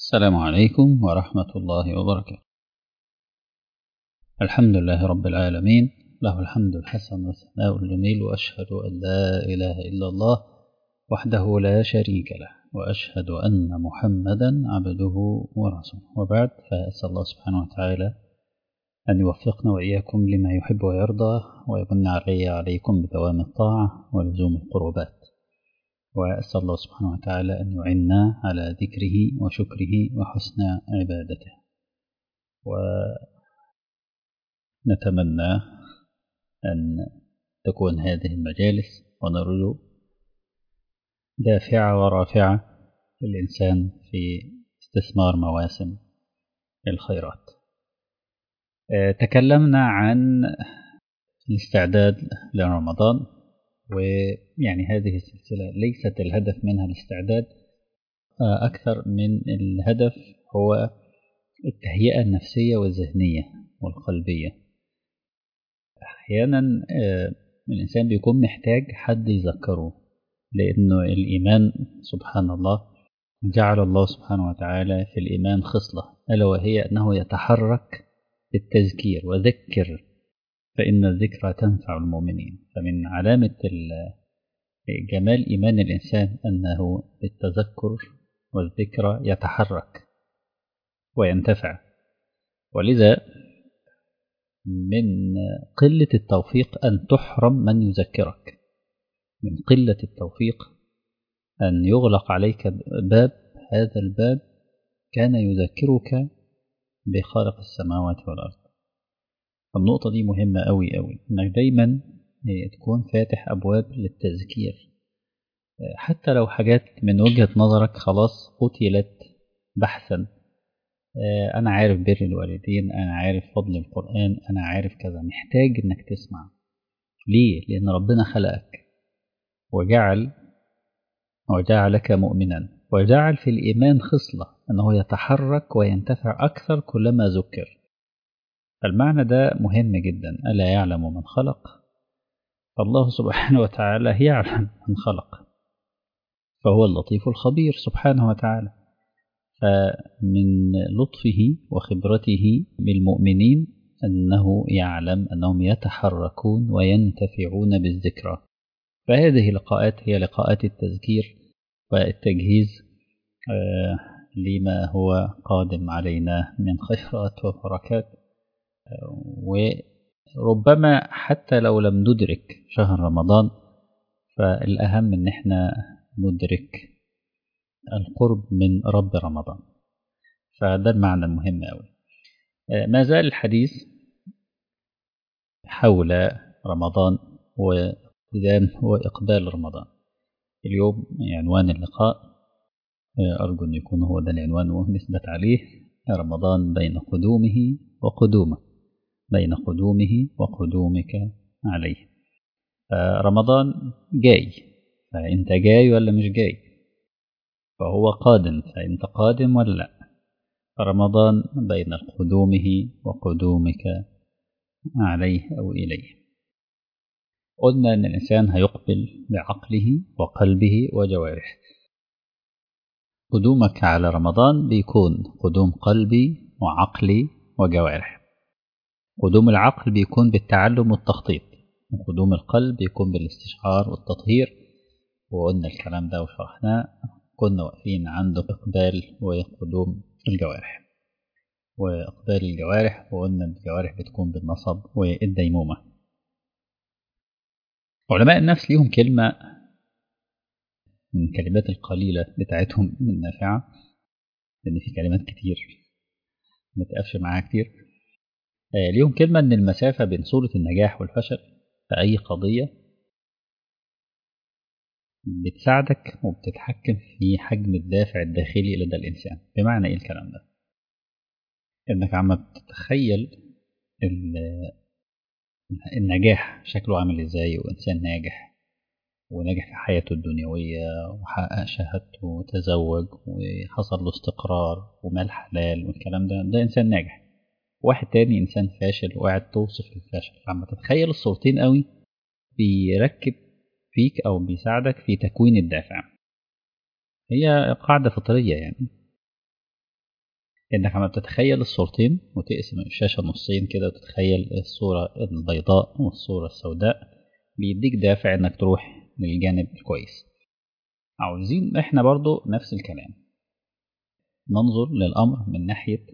السلام عليكم ورحمة الله وبركاته. الحمد لله رب العالمين، له الحمد الحسن والثناء الجميل، وأشهد أن لا إله إلا الله وحده لا شريك له، وأشهد أن محمدا عبده ورسوله، وبعد، فأسأل الله سبحانه وتعالى أن يوفقنا وإياكم لما يحب ويرضى، ويمن عليكم بدوام الطاعة ولزوم القربات، وأسأل الله سبحانه وتعالى أن يعنا على ذكره وشكره وحسن عبادته. ونتمنى أن تكون هذه المجالس ونرجو دافعة ورافعة للإنسان في استثمار مواسم الخيرات. تكلمنا عن الاستعداد لرمضان، ويعني هذه السلسلة ليست الهدف منها الاستعداد أكثر من الهدف هو التهيئة النفسية والذهنية والقلبية. أحيانا الإنسان بيكون محتاج حد يذكره، لأنه الإيمان سبحان الله جعل الله سبحانه وتعالى في الإيمان خصلة، ألا وهي أنه يتحرك بالتذكير، وذكر فإن الذكرى تنفع المؤمنين. فمن علامة جمال إيمان الإنسان أنه بالتذكر والذكرى يتحرك وينتفع. ولذا من قلة التوفيق أن تحرم من يذكرك، من قلة التوفيق أن يغلق عليك باب، هذا الباب كان يذكرك بخالق السماوات والأرض. النقطة دي مهمة أوي أوي، إنك دايما تكون فاتح أبواب للتذكير، حتى لو حاجات من وجهة نظرك خلاص قتلت بحثا. أنا عارف بر الوالدين، أنا عارف فضل القرآن، أنا عارف كذا، محتاج إنك تسمع. ليه؟ لأن ربنا خلقك وجعلك مؤمنا، وجعل في الإيمان خصلة أنه يتحرك وينتفع أكثر كلما ذكر. فالمعنى ده مهم جدا. ألا يعلم من خلق؟ الله سبحانه وتعالى يعلم من خلق، فهو اللطيف الخبير سبحانه وتعالى. فمن لطفه وخبرته بالمؤمنين أنه يعلم أنهم يتحركون وينتفعون بالذكرى. فهذه لقاءات هي لقاءات التذكير والتجهيز لما هو قادم علينا من خيرات وبركات. وربما حتى لو لم ندرك شهر رمضان، فالأهم أن احنا ندرك القرب من رب رمضان. فده المعنى المهم أوي. ما زال الحديث حول رمضان وإقبال رمضان. اليوم عنوان اللقاء أرجو أن يكون هو ده العنوان ونثبت عليه: رمضان بين قدومه وقدومه، بين قدومه وقدومك عليه. رمضان جاي، فأنت جاي ولا مش جاي؟ فهو قادم، فأنت قادم ولا لا؟ رمضان بين قدومه وقدومك عليه أو إليه. قلنا أن الإنسان هيقبل بعقله وقلبه وجوارحه. قدومك على رمضان بيكون قدوم قلبي وعقلي وجوارح. قدوم العقل بيكون بالتعلم والتخطيط، وقدوم القلب بيكون بالاستشعار والتطهير. وقلنا الكلام ده وشرحناه. كنا واقفين عند إقبال وقدوم الجوارح. وإقبال الجوارح، وقلنا الجوارح بتكون بالنصب والديمومة. علماء النفس ليهم كلمة من الكلمات القليلة بتاعتهم النافعة، لأن في كلمات كتير ما تقفش معاها كتير. ليهم كلمة إن المسافة بين صورة النجاح والفشل في أي قضية بتساعدك وبتتحكم في حجم الدافع الداخلي لدى الإنسان. بمعنى إيه الكلام ده؟ إنك عم تتخيل النجاح شكله عامل إزاي، وإنسان ناجح ونجح في حياته الدنيوية وحقق شهادته وتزوج وحصل له استقرار ومال حلال والكلام ده إنسان ناجح. واحد تاني إنسان فاشل وقاعد توصف الفشل. عم تتخيل الصورتين قوي بيركب فيك أو بيساعدك في تكوين الدافع. هي قاعدة فطرية يعني. إنك عم بتتخيل الصورتين وتقسم الشاشة نصين كده وتتخيل الصورة البيضاء والصورة السوداء، بيديك دافع إنك تروح للجانب الكويس. عاوزين إحنا برضو نفس الكلام، ننظر للأمر من ناحية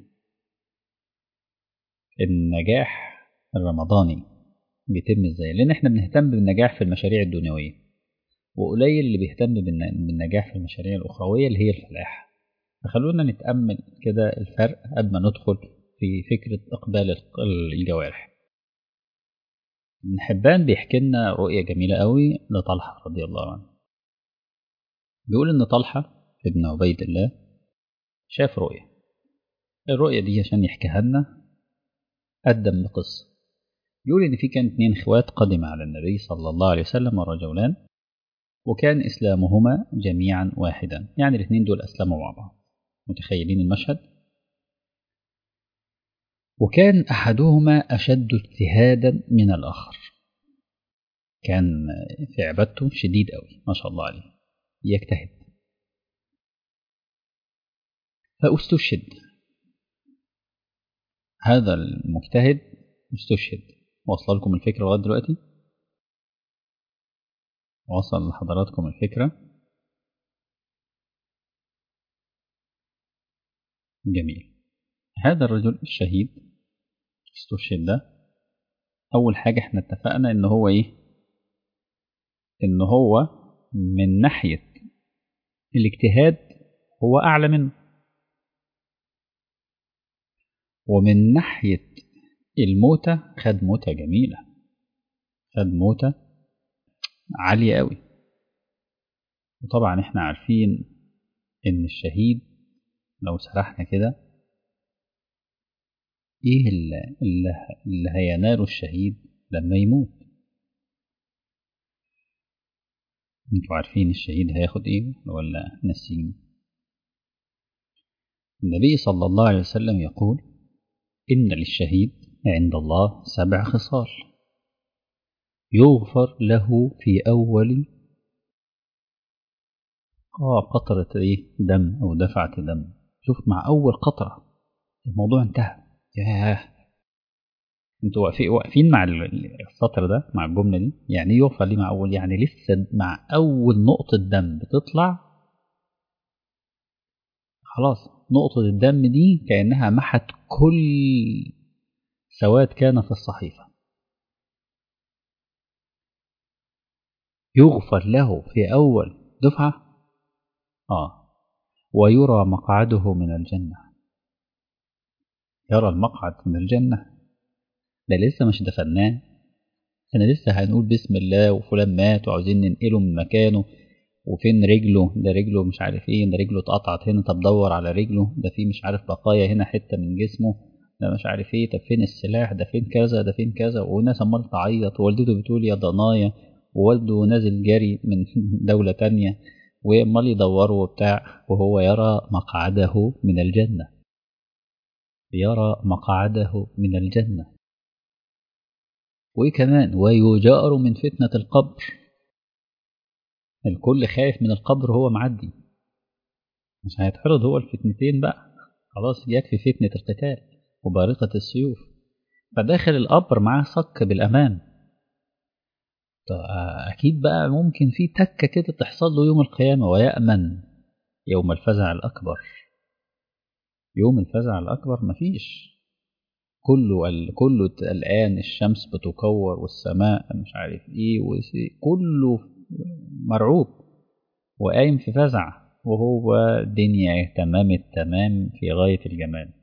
النجاح الرمضاني بيتم إزاي، لأن إحنا بنهتم بالنجاح في المشاريع الدنيوية، وقليل اللي بيهتم بالنجاح في المشاريع الأخروية اللي هي الفلاح. فخلونا نتأمل كده الفرق قبل ما ندخل في فكرة إقبال الجوارح. ابن حبان بيحكي لنا رؤية جميلة قوي لطلحة رضي الله عنه. بيقول إن طلحة ابن عبيد الله شاف رؤية. الرؤية دي عشان يحكيها لنا قدم قصة. بيقول إن في كان 2 إخوات قدم على النبي صلى الله عليه وسلم رجلان، وكان إسلامهما جميعا واحدا، يعني الاثنين دول أسلموا مع بعض. متخيلين المشهد؟ وكان أحدهما أشد اجتهادا من الآخر، كان في عبادته شديد قوي ما شاء الله عليه، يجتهد. فاستشهد هذا المجتهد، استشهد. وصل لكم الفكرة لغاية دلوقتي؟ وصل لحضراتكم الفكرة؟ جميل. هذا الرجل الشهيد استشهد ده، أول حاجة احنا اتفقنا إن هو إيه؟ إن هو من ناحية الاجتهاد هو أعلى منه، ومن ناحية الموتة خد موتة جميلة، خد موتة عالية قوي. وطبعا احنا عارفين إن الشهيد لو سرحنا كده إيه اللي هيناله الشهيد لما يموت. انتوا عارفين الشهيد هياخد إيه ولا ناسين؟ النبي صلى الله عليه وسلم يقول إن للشهيد عند الله 7 خصال يغفر له في أول قطرة دم أو دفعة دم. شوف، مع أول قطرة الموضوع انتهى. ياه، انتوا واقفين مع السطر ده، مع الجملة دي. يعني يغفر لي مع أول، يعني لسه مع أول نقطة دم بتطلع خلاص، نقطة الدم دي كأنها محت كل سواد كان في الصحيفة. يغفر له في أول دفعة ويرى مقعده من الجنة. يرى المقعد من الجنة، ده لسه مش دفناه، احنا لسه هنقول بسم الله وفلان مات وعاوزين ننقله من مكانه، وفين رجله، ده رجله مش عارف ايه، ده رجله اتقطعت هنا، طب دور على رجله، ده في مش عارف بقايا هنا حتة من جسمه، ده مش عارف ايه، طب فين السلاح، ده فين كذا، ده فين كذا. والناس عمال تعيط، ووالدته بتقول يا ضنايا، ووالده نازل جري من دولة تانية وعمال يدوروا وبتاع، وهو يرى مقعده من الجنة، يرى مقعده من الجنة. وكمان ويجار من فتنة القبر. الكل خايف من القبر وهو معدي، مش هيتعرض هو الفتنتين بقى، خلاص يكفي فتنة القتال وبارقة السيوف. فداخل القبر معاه صك بالأمان. أكيد بقى ممكن في تكة كده تحصل له يوم القيامة، ويأمن يوم الفزع الأكبر. يوم الفزع الأكبر مفيش، كله الآن الشمس بتكور والسماء مش عارف ايه، كله مرعوب وقايم في فزع، وهو دنيا تمام التمام في غاية الجمال.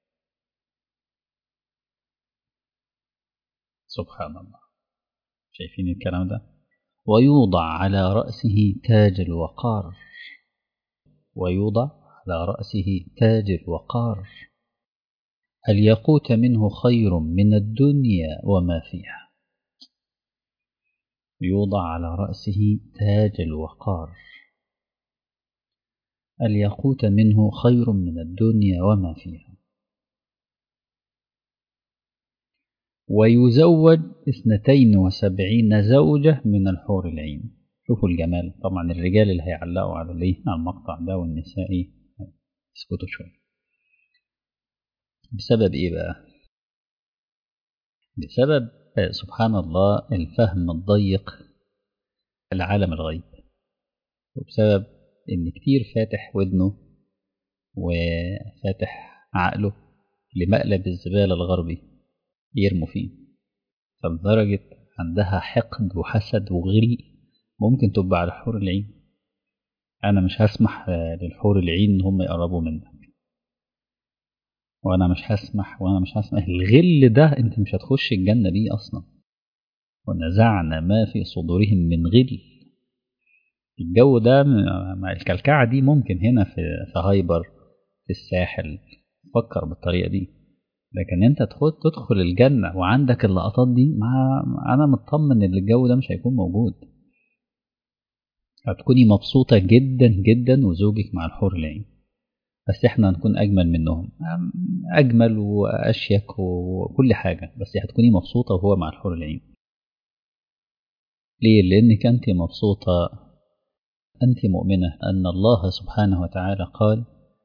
سبحان الله، شايفين الكلام ده؟ ويوضع على رأسه تاج الوقار، ويوضع على رأسه تاج الوقار. الياقوت منه خير من الدنيا وما فيها. يوضع على رأسه تاج الوقار، الياقوت منه خير من الدنيا وما فيها. ويزوج 72 زوجة من الحور العين. شوفوا الجمال. طبعا الرجال اللي هيعلقوا على المقطع ده والنساء اسكتوا شوية. بسبب إيه بقى؟ بسبب سبحان الله الفهم الضيق العالم الغيب، وبسبب إن كتير فاتح ودنه وفاتح عقله لمقلب الزبالة الغربي يرموا فيه، فلدرجة عندها حقد وحسد وغل ممكن تبقى على حور العين. أنا مش هسمح للحور العين إن هم يقربوا منك، وأنا مش هسمح الغل ده. أنت مش هتخش الجنة بيه أصلا. ونزعنا ما في صدورهم من غل. الجو ده مع الكلكعة دي ممكن هنا في هايبر في الساحل فكر بالطريقة دي، لكن انت تدخل الجنة وعندك اللقطات دي، انا مطمن ان الجو ده مش هيكون موجود. هتكوني مبسوطة جدا جدا وزوجك مع الحور العين، بس احنا هنكون اجمل منهم، اجمل واشيك وكل حاجة، بس هتكوني مبسوطة وهو مع الحور العين. ليه؟ لانك انت مبسوطة، انت مؤمنة ان الله سبحانه وتعالى قال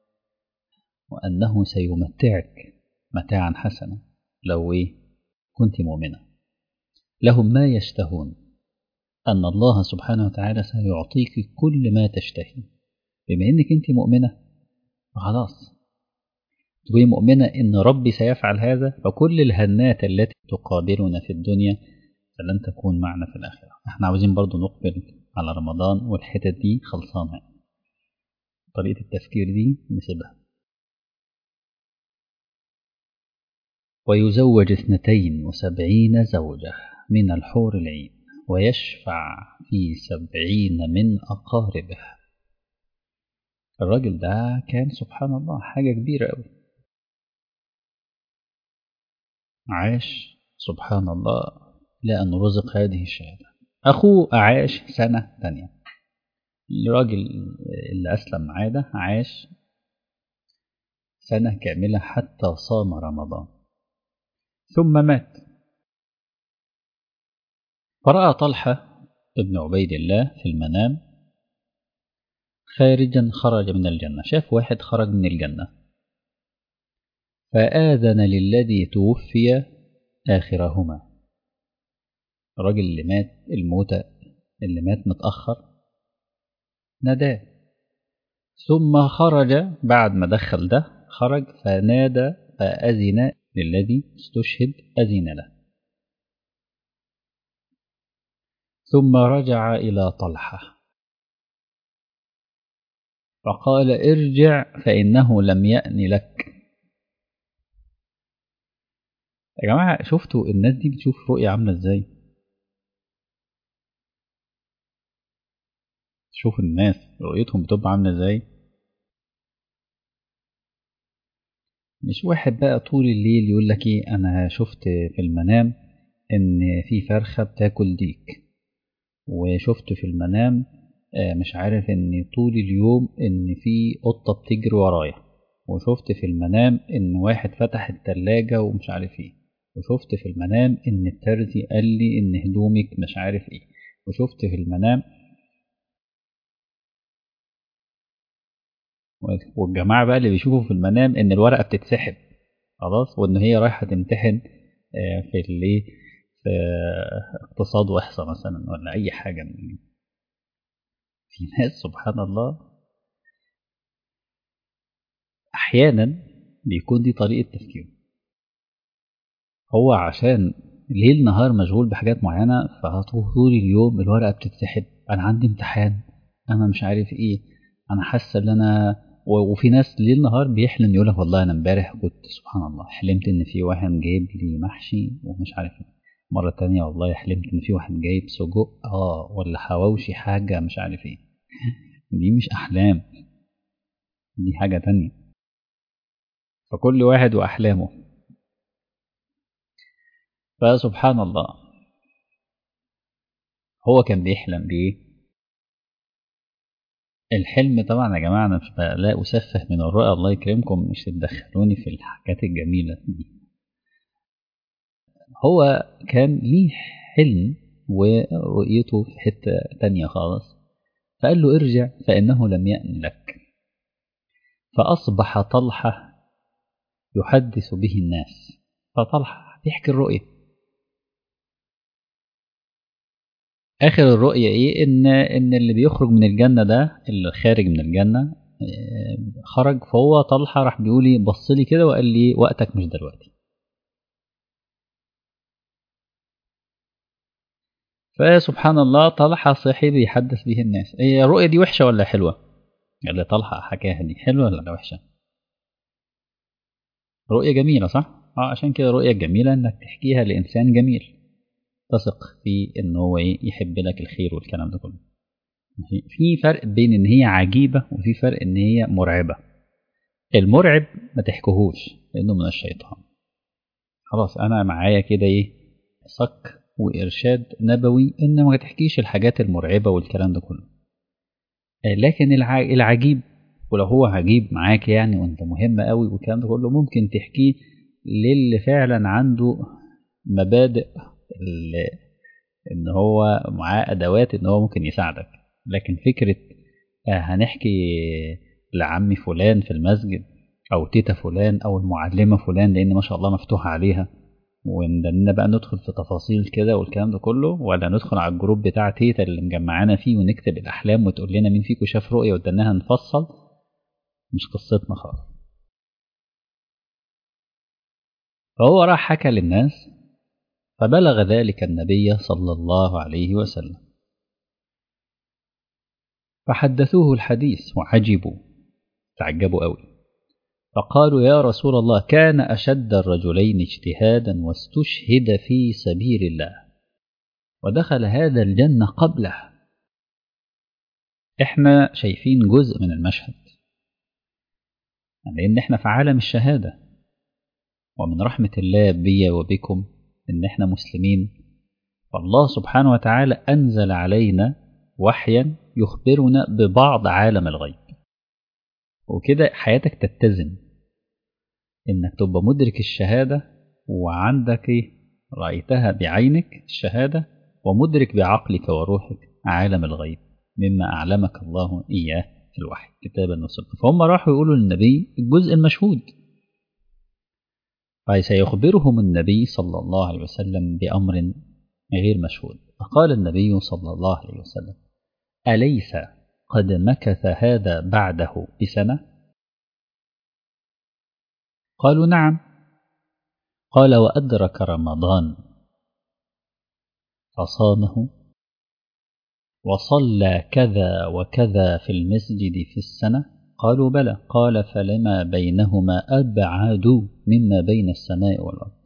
وانه سيمتعك متاعا حسنا. لو ايه كنت مؤمنة لهم ما يشتهون، أن الله سبحانه وتعالى سيعطيك كل ما تشتهي. بما أنك أنت مؤمنة فخلاص، تكوني مؤمنة أن ربي سيفعل هذا، فكل الهنات التي تقابلنا في الدنيا فلن تكون معنا في الآخرة. احنا عاوزين برضو نقبل على رمضان والحتت دي خلصانة، طريقة التفكير دي نسيبها. ويزوج 72 زوجة من الحور العين ويشفع في 70 من أقاربه. الراجل ده كان سبحان الله حاجة كبيرة أوي. عاش سبحان الله لأن رزق هذه الشهادة. أخوه عاش سنة تانية. الراجل اللي أسلم معاه ده عاش سنة كاملة حتى صام رمضان ثم مات. فرأى طلحة ابن عبيد الله في المنام خرج من الجنة، شاف واحد خرج من الجنة فآذن للذي توفي آخرهما. الراجل اللي مات الموتى اللي مات متأخر ناداه، ثم خرج بعد ما دخل ده خرج فنادى فأذن للذي استشهد أذن له. ثم رجع إلى طلحة فقال ارجع فإنه لم يأن لك. يا جماعة شفتوا الناس دي بتشوف رؤية عاملة ازاي؟ شوف الناس رؤيتهم بتبقى عاملة ازاي. مش واحد بقى طول الليل يقول لك ايه انا شفت في المنام ان في فرخة بتاكل ديك، وشفت في المنام مش عارف ان طول اليوم ان في قطة بتجري ورايا، وشفت في المنام ان واحد فتح التلاجة ومش عارف ايه، وشفت في المنام ان الترزي قال لي ان هدومك مش عارف ايه، وشفت في المنام. والجماعة بقى اللي بيشوفوا في المنام ان الورقة بتتسحب خلاص، وان هي رايحة تمتحن في اللي في اقتصاد واحصاء مثلا ولا اي حاجة من. في ناس سبحان الله احيانا بيكون دي طريقة تفكيره، هو عشان ليل نهار مشغول بحاجات معينة فطول اليوم الورقة بتتسحب، أنا عندي امتحان، أنا مش عارف إيه، أنا حاسة إن أنا وفي ناس ليل نهار بيحلم يقولك والله أنا امبارح كنت سبحان الله حلمت إن في واحد جايب لي محشي ومش عارف إيه، مرة تانية والله حلمت إن في واحد جايب سجق ولا حواوشي حاجة مش عارف إيه. دي مش أحلام، دي حاجة تانية. فكل واحد وأحلامه. فسبحان الله هو كان بيحلم بإيه؟ الحلم طبعا يا جماعة أنا مش لا أسفه من الرؤى، الله يكرمكم مش تدخلوني في الحاجات الجميلة دي. هو كان ليه حلم ورؤيته في حتة تانية خالص، فقال له ارجع فإنه لم يأن لك. فأصبح طلحة يحدث به الناس. فطلحة بيحكي الرؤية. آخر الرؤية إيه؟ إن اللي بيخرج من الجنة ده، اللي خارج من الجنة خرج. فهو طلحة راح بيقول لي، بص لي كده وقال لي وقتك مش دلوقتي. فسبحان الله طلحة صحي بيحدث به الناس. هي الرؤية دي وحشة ولا حلوة؟ اللي طلحة حكاها دي حلوة ولا وحشة؟ رؤية جميلة صح؟ عشان كده رؤية جميلة إنك تحكيها لإنسان جميل تثق فيه إن هو يحب لك الخير والكلام ده كله. في فرق بين إن هي عجيبة وفي فرق إن هي مرعبة. المرعب ما تحكوهوش لأنه من الشيطان. خلاص أنا معايا كده صك وإرشاد نبوي إن ما تحكيش الحاجات المرعبة والكلام ده كله. لكن العجيب، ولو هو عجيب معاك يعني وانت مهم قوي والكلام ده كله، ممكن تحكيه للي فعلا عنده مبادئ ان هو معاه ادوات ان هو ممكن يساعدك. لكن فكرة هنحكي لعمي فلان في المسجد او تيتا فلان او المعلمة فلان لان ما شاء الله مفتوحة عليها، وإننا بقى ندخل في تفاصيل كده والكلام ده كله، ولا ندخل على الجروب بتاع تيتا اللي مجمعانا فيه ونكتب الأحلام وتقول لنا مين فيكم شاف رؤية ودناها نفصل، مش قصتنا خالص. فهو راح حكى للناس فبلغ ذلك النبي صلى الله عليه وسلم، فحدثوه الحديث وعجبوا، تعجبوا قوي. فقالوا يا رسول الله كان أشد الرجلين اجتهادا واستشهد في سبيل الله ودخل هذا الجنة قبله. احنا شايفين جزء من المشهد لأن احنا في عالم الشهادة، ومن رحمة الله بي وبكم إن احنا مسلمين، فالله سبحانه وتعالى أنزل علينا وحيا يخبرنا ببعض عالم الغيب، وكده حياتك تتزن إنك تبقى مدرك الشهادة وعندك رأيتها بعينك الشهادة، ومدرك بعقلك وروحك عالم الغيب مما أعلمك الله إياه في الوحي كتابا وسنة. فهم راحوا يقولوا للنبي الجزء المشهود، فسيخبرهم النبي صلى الله عليه وسلم بأمر غير مشهود. فقال النبي صلى الله عليه وسلم أليس قد مكث هذا بعده بسنة؟ قالوا نعم. قال وأدرك رمضان فصامه وصلى كذا وكذا في المسجد في السنة؟ قالوا بلى. قال فلما بينهما أبعد مما بين السماء والأرض.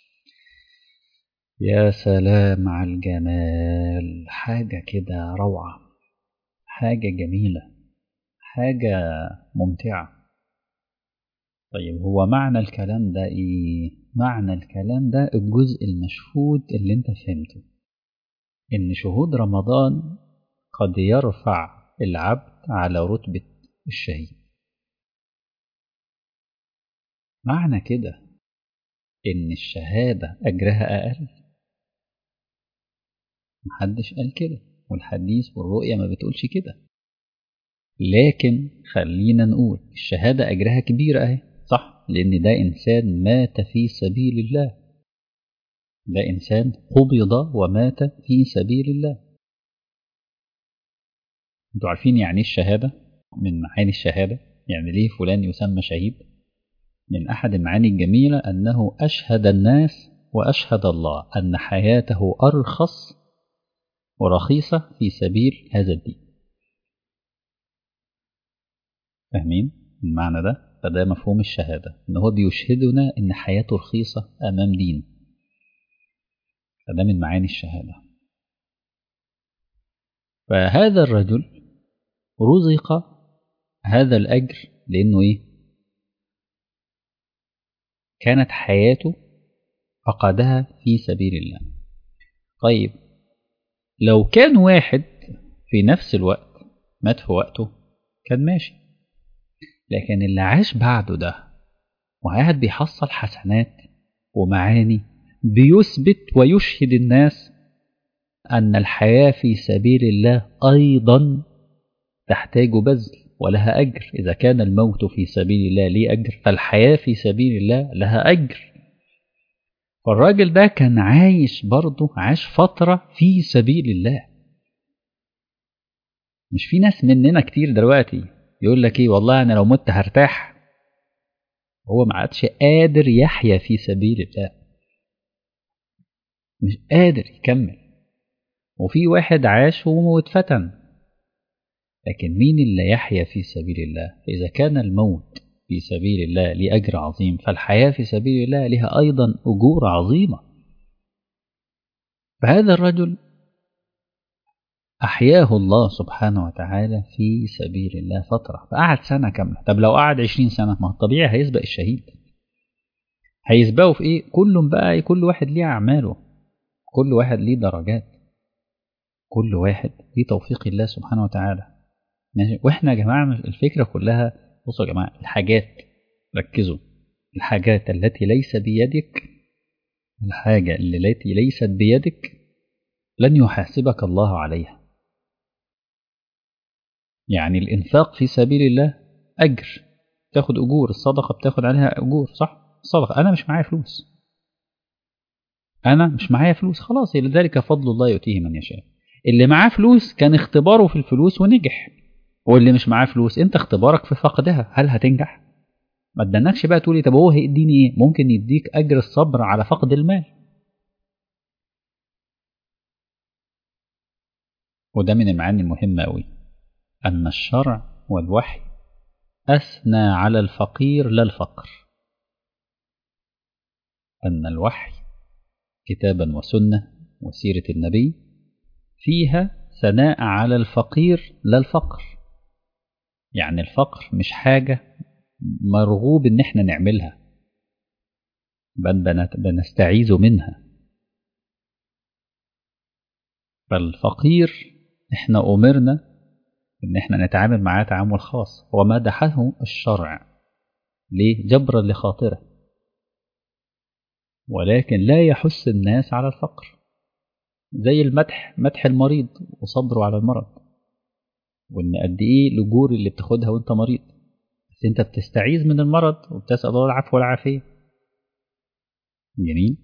يا سلام على الجمال، حاجة كده روعة، حاجة جميلة، حاجة ممتعة. طيب هو معنى الكلام ده إيه؟ معنى الكلام ده الجزء المشهود اللي انت فهمته، إن شهود رمضان قد يرفع العبد على رتبة الشهيد. معنى كده إن الشهادة أجرها أقل؟ محدش قال كده، والحديث والرؤية ما بتقولش كده. لكن خلينا نقول الشهادة أجرها كبير أهي، صح؟ لأن ده إنسان مات في سبيل الله، ده إنسان قبض ومات في سبيل الله. انتوا عارفين يعني الشهادة؟ من معاني الشهادة يعني ليه فلان يسمى شهيد؟ من أحد المعاني الجميلة أنه أشهد الناس وأشهد الله أن حياته أرخص ورخيصة في سبيل هذا الدين. فاهمين المعنى ده؟ فده مفهوم الشهادة، إن هو بيشهدنا إن حياته رخيصة أمام دين، فده من معاني الشهادة. فهذا الرجل رزق هذا الأجر لأنه كانت حياته فقدها في سبيل الله. طيب لو كان واحد في نفس الوقت مات في وقته كان ماشي، لكن اللي عاش بعده ده وقاعد بيحصل حسنات ومعاني بيثبت ويشهد الناس أن الحياة في سبيل الله أيضا تحتاج بذل ولها أجر. إذا كان الموت في سبيل الله ليه أجر، فالحياة في سبيل الله لها أجر. فالراجل ده كان عايش برضه، عاش فترة في سبيل الله. مش في ناس مننا كتير دلوقتي يقول لك ايه، والله انا لو مت هرتاح. هو ما عادش قادر يحيا في سبيل الله، مش قادر يكمل. وفي واحد عاش واتفتن. لكن مين اللي يحيا في سبيل الله؟ إذا كان الموت في سبيل الله ليه أجر عظيم، فالحياة في سبيل الله لها أيضا أجور عظيمة. فهذا الرجل أحياه الله سبحانه وتعالى في سبيل الله فترة، فقعد سنة كاملة. طب لو قعد 20 سنة، ما الطبيعي هيسبق الشهيد. هيسبقوا في إيه؟ كل واحد ليه أعماله، كل واحد ليه درجات، كل واحد ليه توفيق الله سبحانه وتعالى. ماشي. وإحنا يا جماعة الفكرة كلها، بصوا يا جماعة، الحاجات، ركزوا، الحاجات التي ليس بيدك، الحاجة التي ليست بيدك لن يحاسبك الله عليها. يعني الإنفاق في سبيل الله أجر، تاخد أجور. الصدقة بتاخد عليها أجور، صح؟ الصدقة، أنا مش معايا فلوس، أنا مش معايا فلوس، خلاص، لذلك فضل الله يؤتيه من يشاء. اللي معاه فلوس كان اختباره في الفلوس ونجح، واللي مش معاه فلوس أنت اختبارك في فقدها، هل هتنجح؟ ما تدنكش بقى تقولي طب هو هيديني إيه؟ ممكن يديك أجر الصبر على فقد المال. وده من المعاني المهمة أوي، أن الشرع والوحي أثنى على الفقير لا الفقر. أن الوحي كتابا وسنة وسيرة النبي فيها ثناء على الفقير لا الفقر. يعني الفقر مش حاجة مرغوب إن احنا نعملها، بل بنستعيذ منها. فالفقير احنا أمرنا إن احنا نتعامل معاه تعامل خاص، ومدحه الشرع ليه؟ جبرا لخاطره، ولكن لا يحث الناس على الفقر. زي مدح المريض وصبره على المرض، وإن قد إيه الأجور اللي بتاخدها وأنت مريض، بس أنت بتستعيذ من المرض وبتسأل الله العفو والعافية. جميل.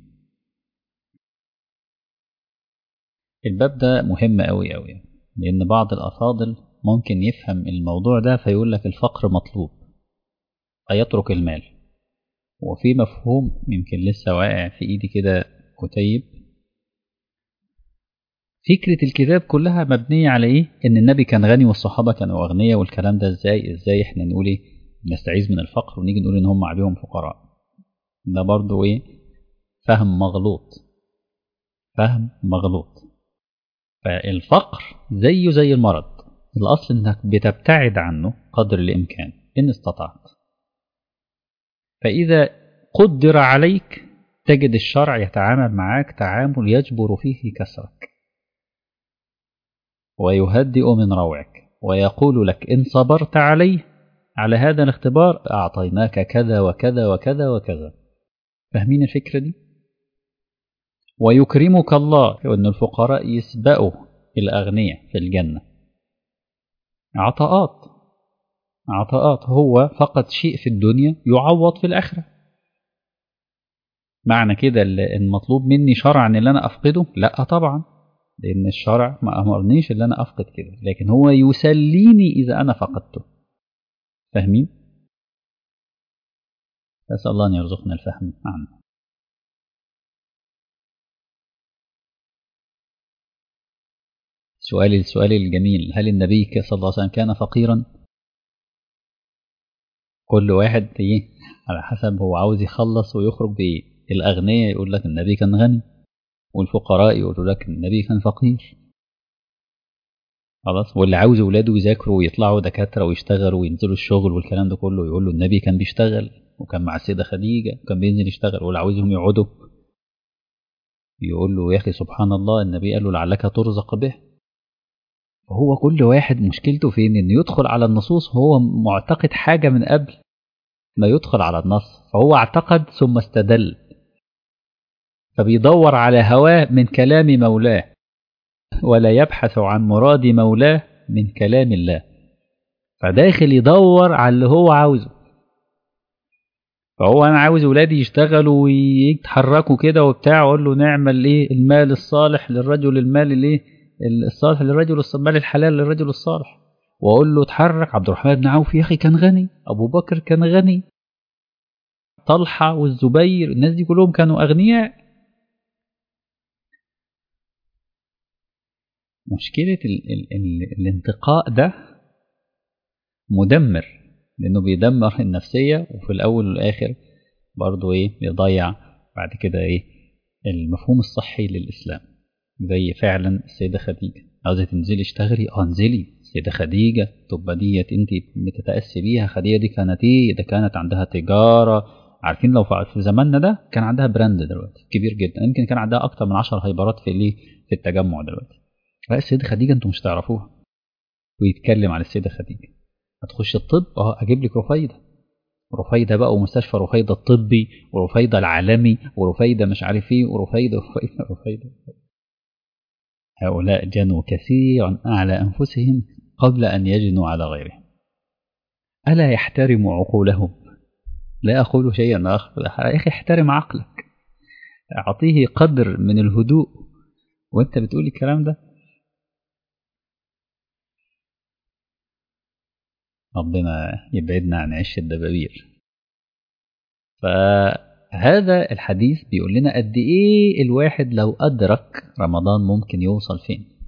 الباب ده مهم أوي أوي، لأن بعض الأفاضل ممكن يفهم الموضوع ده فيقول لك الفقر مطلوب فيترك المال. وفي مفهوم يمكن لسه واقع في إيدي كده كتيب، فكرة الكتاب كلها مبنية على إيه؟ إن النبي كان غني والصحابة كانوا أغنياء، والكلام ده إزاي إحنا نقول إيه؟ نستعيذ من الفقر ونيجي نقول إن هم عليهم فقراء. ده برضو إيه؟ فهم مغلوط، فهم مغلوط. فالفقر زيه زي المرض، الأصل إنك بتبتعد عنه قدر الإمكان إن استطعت. فإذا قدر عليك تجد الشرع يتعامل معاك تعامل يجبر فيه كسرك ويهدئ من روعك، ويقول لك إن صبرت عليه على هذا الاختبار أعطيناك كذا وكذا وكذا وكذا. فاهمين الفكرة دي؟ ويكرمك الله، وأن الفقراء يسبقوا الأغنياء في الجنة. عطاءات، هو فقط شيء في الدنيا يعوض في الآخرة. معنى كده المطلوب مني شرعا اللي أنا أفقده؟ لا طبعا، لأن الشرع ما أمرنيش اللي أنا أفقد كده، لكن هو يسليني إذا أنا فقدته. فاهمين؟ أسأل الله أن يرزقنا الفهم عنه. السؤال الجميل، هل النبي صلى الله عليه وسلم كان فقيرا؟ كل واحد إيه على حسب هو عاوز يخلص ويخرج بإيه. الأغنياء يقول لك النبي كان غني، والفقراء يقولوا لك النبي كان فقير. خلاص. واللي عاوز ولاده يذاكروا ويطلعوا دكاترة ويشتغلوا وينزلوا الشغل والكلام ده كله يقول له النبي كان بيشتغل وكان مع السيدة خديجة وكان بينزل يشتغل. واللي عاوزهم يقعدوا يقول له يا أخي سبحان الله النبي قال له لعلك ترزق به. فهو كل واحد مشكلته فين؟ إنه يدخل على النصوص هو معتقد حاجة من قبل ما يدخل على النص، فهو اعتقد ثم استدل، فبيدور على هواه من كلام مولاه، ولا يبحث عن مراد مولاه من كلام الله. فداخل يدور على اللي هو عاوزه. فهو انا عاوز ولادي يشتغلوا ويتحركوا كده وبتاع، اقول له نعمل ايه؟ المال الصالح للرجل، المال الايه الصالح للرجل، المال الحلال للرجل الصالح. واقول له اتحرك. عبد الرحمن بن عوف يا اخي كان غني، ابو بكر كان غني، طلحه والزبير، الناس دي كلهم كانوا اغنياء. مشكله الانتقاء ده مدمر، لانه بيدمر النفسيه، وفي الاول والاخر برضه ايه بيضيع بعد كده ايه المفهوم الصحي للاسلام. زي فعلا السيده خديجه، عاوزه تنزلي اشتغلي، انزلي. السيده خديجه تبقى ديت انت بتتاسي بيها. خديجه دي كانت ايه؟ ده كانت عندها تجاره. عارفين لو في زماننا ده كان عندها براند دلوقتي كبير جدا، يمكن كان عندها اكتر من 10 هايبرات في الايه في التجمع دلوقتي. لا السيده خديجه انتم مش تعرفوها. ويتكلم عن السيده خديجه. هتخش الطب، اجيب لك رفيده. رفيدة بقى، ومستشفى رفيدة الطبي، ورفيدة العالمي، ورفيدة مش عارف ايه، ورفيدة. هؤلاء جنوا كثيرا على أنفسهم قبل أن يجنوا على غيرهم. ألا يحترموا عقولهم؟ لا أقول شيئا آخر، يا أخي احترم عقلك، أعطيه قدر من الهدوء وأنت بتقول الكلام ده. ربنا يبعدنا عن عش الدبابير. فهذا الحديث بيقول لنا قد ايه الواحد لو ادرك رمضان ممكن يوصل فين.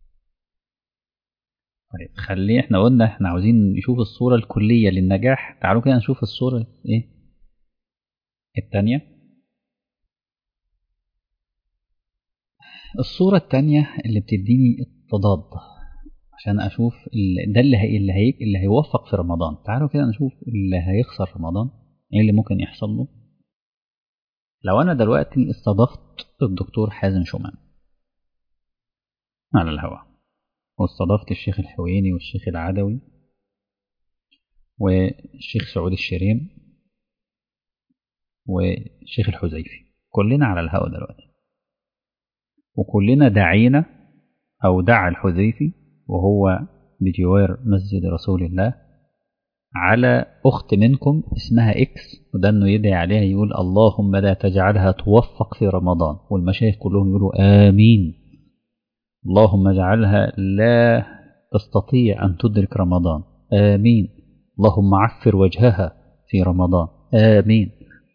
طيب خليه، احنا قلنا احنا عاوزين نشوف الصورة الكلية للنجاح، تعالوا كده نشوف الصورة ايه التانية. الصورة التانية اللي بتديني التضاد عشان اشوف ده اللي هيوفق في رمضان. تعالوا كده نشوف اللي هيخسر رمضان ايه اللي ممكن يحصل له. لو انا دلوقتي استضفت الدكتور حازم شومان على الهواء، واستضفت الشيخ الحويني والشيخ العدوي والشيخ سعود الشريم والشيخ الحزيفي، كلنا على الهواء دلوقتي، وكلنا دعينا أو دعا الحزيفي وهو بجوار مسجد رسول الله على أخت منكم اسمها إكس، وده إنه يدعي عليها يقول اللهم لا تجعلها توفق في رمضان، والمشايخ كلهم يقولوا آمين. اللهم اجعلها لا تستطيع أن تدرك رمضان، آمين. اللهم عفر وجهها في رمضان، آمين.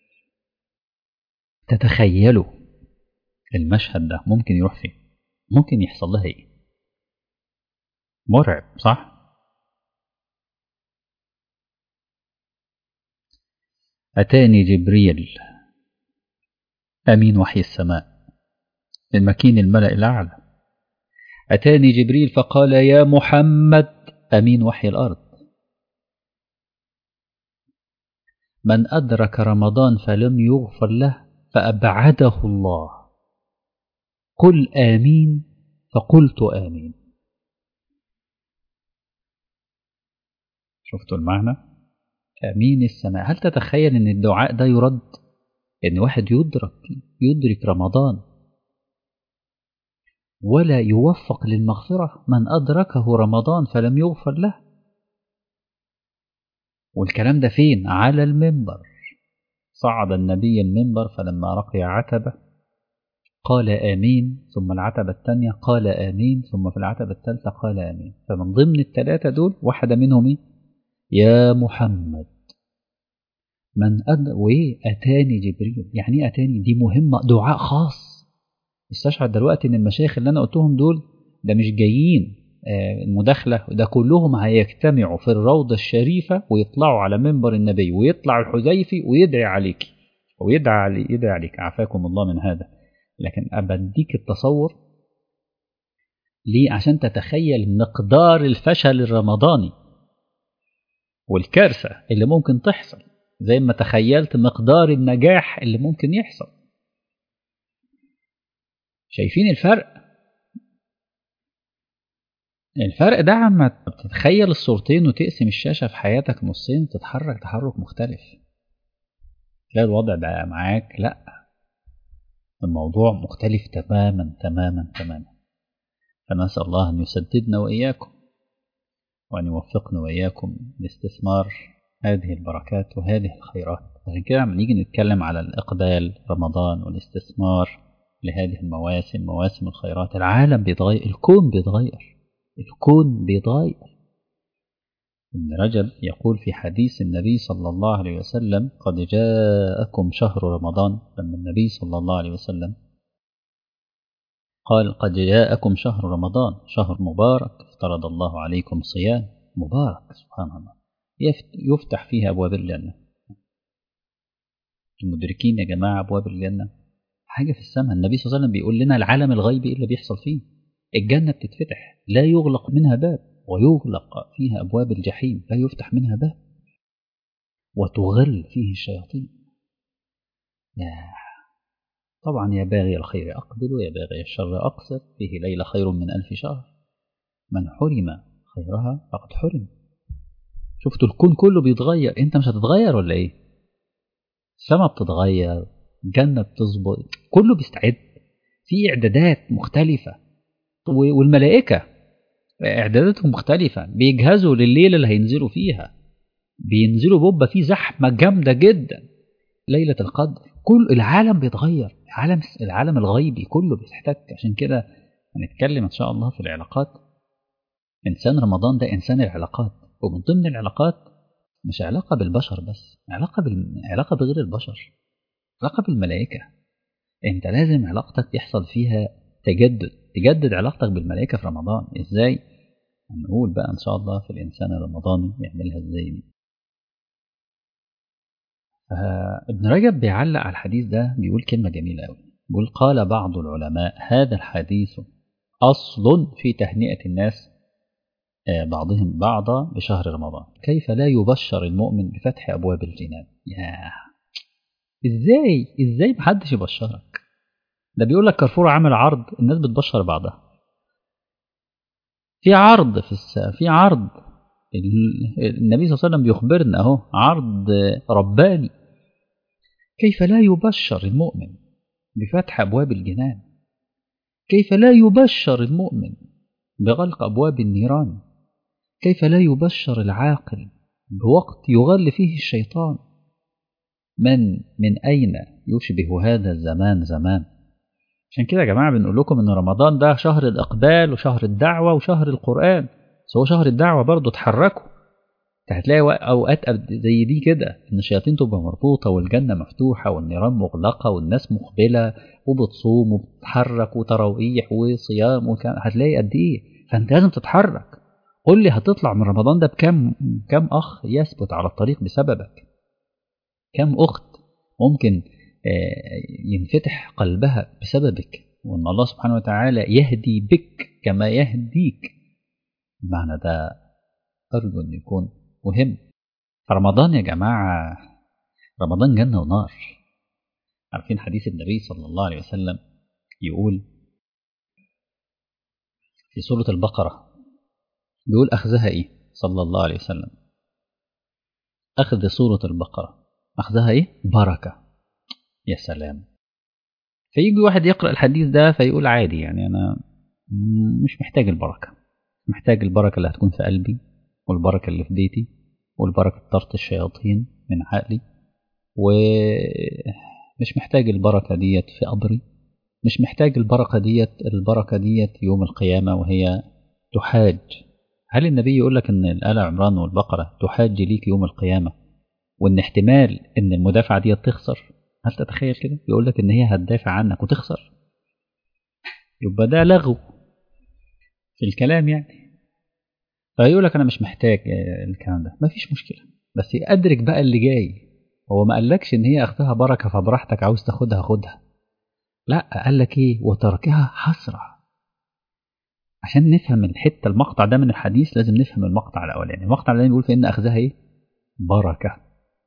تتخيلوا المشهد ده ممكن يروح فين؟ ممكن يحصل لها ايه؟ مرعب صح؟ أتاني جبريل أمين وحي السماء من مكين الملأ الأعلى. أتاني جبريل فقال يا محمد أمين وحي الأرض، من أدرك رمضان فلم يغفر له فأبعده الله، قل آمين، فقلت آمين. شفتوا المعنى؟ أمين السماء. هل تتخيل أن الدعاء ده يرد؟ أن واحد يدرك رمضان ولا يوفق للمغفرة؟ من أدركه رمضان فلم يغفر له. والكلام ده فين؟ على المنبر. صعد النبي المنبر فلما رقي عتبة قال آمين، ثم العتبة الثانية قال آمين، ثم في العتبة الثالثة قال آمين. فمن ضمن الثلاثة دول واحدة منهم إيه؟ يا محمد وإيه؟ أتاني جبريل. يعني إيه أتاني؟ دي مهمة، دعاء خاص. استشعر دلوقتي إن المشايخ اللي أنا قلتهم دول ده مش جايين المداخلة، ده كلهم هيجتمعوا في الروضة الشريفة ويطلعوا على منبر النبي، ويطلع الحذيفي ويدعي عليك يدعي عليك عافاكم الله من هذا. لكن أبديك التصور ليه؟ عشان تتخيل مقدار الفشل الرمضاني والكارثة اللي ممكن تحصل، زي ما تخيلت مقدار النجاح اللي ممكن يحصل. شايفين الفرق ده عما تتخيل الصورتين وتقسم الشاشة في حياتك نصين، تتحرك تحرك مختلف، تلاقي الوضع بقى معاك لا، الموضوع مختلف تماما تماما تماما. فنسأل الله أن يسددنا وإياكم. وأن يوفقنا وإياكم لاستثمار هذه البركات وهذه الخيرات. عشان كده لما نيجي نتكلم على الإقبال رمضان والاستثمار لهذه المواسم، مواسم الخيرات، العالم بيتغير، الكون بيتغير، الكون بيتغير. ابن رجب يقول في حديث النبي صلى الله عليه وسلم: قد جاءكم شهر رمضان. لما النبي صلى الله عليه وسلم قال: قد جاءكم شهر رمضان، شهر مبارك افترض الله عليكم صيام مبارك، سبحان الله، يفتح فيها أبواب الجنة. المدركين يا جماعة أبواب الجنة حاجة في السماء. النبي صلى الله عليه وسلم بيقول لنا العالم الغيبي اللي بيحصل فيه. الجنة بتتفتح، لا يغلق منها باب، ويغلق فيها أبواب الجحيم، لا يفتح منها باب، وتغل فيه الشياطين. طبعا يا باغي الخير أقبل ويا باغي الشر أقصر، فيه ليلة خير من 1000 شهر، من حرم خيرها فقد حرم. شفتوا الكون كله بيتغير، انت مش هتتغير ولا ايه؟ السماء بتتغير، الجنة بتظبط، كله بيستعد في إعدادات مختلفة. والملائكة إعداداتهم مختلفة، بيجهزوا لليلة اللي هينزلوا فيها، بينزلوا بوبة في زحمة جامدة جدا ليلة القدر. كل العالم بيتغير، العالم الغيبي كله بيحتك. عشان كده هنتكلم إن شاء الله في العلاقات. إنسان رمضان ده إنسان العلاقات، ومن ضمن العلاقات مش علاقة بالبشر بس، علاقة بغير البشر، علاقة بالملائكة. انت لازم علاقتك يحصل فيها تجدد علاقتك بالملائكة في رمضان. ازاي؟ هنقول بقى ان شاء الله في الانسان الرمضاني يعملها ازاي دي. ابن رجب بيعلق على الحديث ده، بيقول كلمة جميلة قوي. بيقول: قال بعض العلماء هذا الحديث أصل في تهنئة الناس بعضهم بعضا بشهر رمضان، كيف لا يبشر المؤمن بفتح أبواب الجنان. ازاي محدش يبشرك؟ ده بيقول لك كارفور عامل عرض، الناس بتبشر بعضها. في عرض في عرض النبي صلى الله عليه وسلم بيخبرنا اهو، عرض رباني. كيف لا يبشر المؤمن بفتح أبواب الجنان؟ كيف لا يبشر المؤمن بغلق أبواب النيران؟ كيف لا يبشر العاقل بوقت يغل فيه الشيطان؟ من أين يشبه هذا الزمان زمان؟ عشان كده يا جماعة بنقول لكم إن رمضان ده شهر الإقبال وشهر الدعوة وشهر القرآن، بس هو شهر الدعوة برضه. اتحركوا، هتلاقي أوقات زي دي كده إن الشياطين تبقى مربوطة والجنة مفتوحة والنيران مغلقة والناس مقبلة وبتصوم وبتتحرك وتراويح وصيام هتلاقي قد إيه. فأنت لازم تتحرك. قل لي هتطلع من رمضان ده كم أخ يثبت على الطريق بسببك؟ كم أخت ممكن ينفتح قلبها بسببك، وأن الله سبحانه وتعالى يهدي بك كما يهديك. المعنى ده أرجو أن يكون مهم. رمضان يا جماعة، رمضان جنة ونار. عارفين حديث النبي صلى الله عليه وسلم يقول في سورة البقرة، بيقول أخذها إيه صلى الله عليه وسلم؟ أخذ سورة البقرة أخذها إيه؟ بركة. يا سلام. فيجي واحد يقرأ الحديث ده فيقول عادي، يعني أنا مش محتاج البركة، محتاج البركة اللي هتكون في قلبي، والبركة اللي في بيتي، والبركة طرد الشياطين من عقلي، ومش محتاج البركة ديت في قبري، مش محتاج البركة ديت يوم القيامة وهي تحاج. هل النبي يقول لك ان آل عمران والبقرة تحاج ليك يوم القيامة، وان احتمال ان المدافعة ديت تخسر؟ هل تتخيل كده؟ يقول لك ان هي هتدافع عنك وتخسر. يبقى ده لغو في الكلام يعني. فيقول لك انا مش محتاج الكلام ده، مفيش مشكلة، بس ادرك بقى اللي جاي. هو ما قالكش ان هي اخذها بركة فبراحتك عاوز تاخدها خدها، لا، قال لك ايه؟ وتركها حسرة. عشان نفهم الحتة المقطع ده من الحديث لازم نفهم المقطع الاولاني. المقطع الاولاني بيقول في ان اخذها ايه؟ بركة.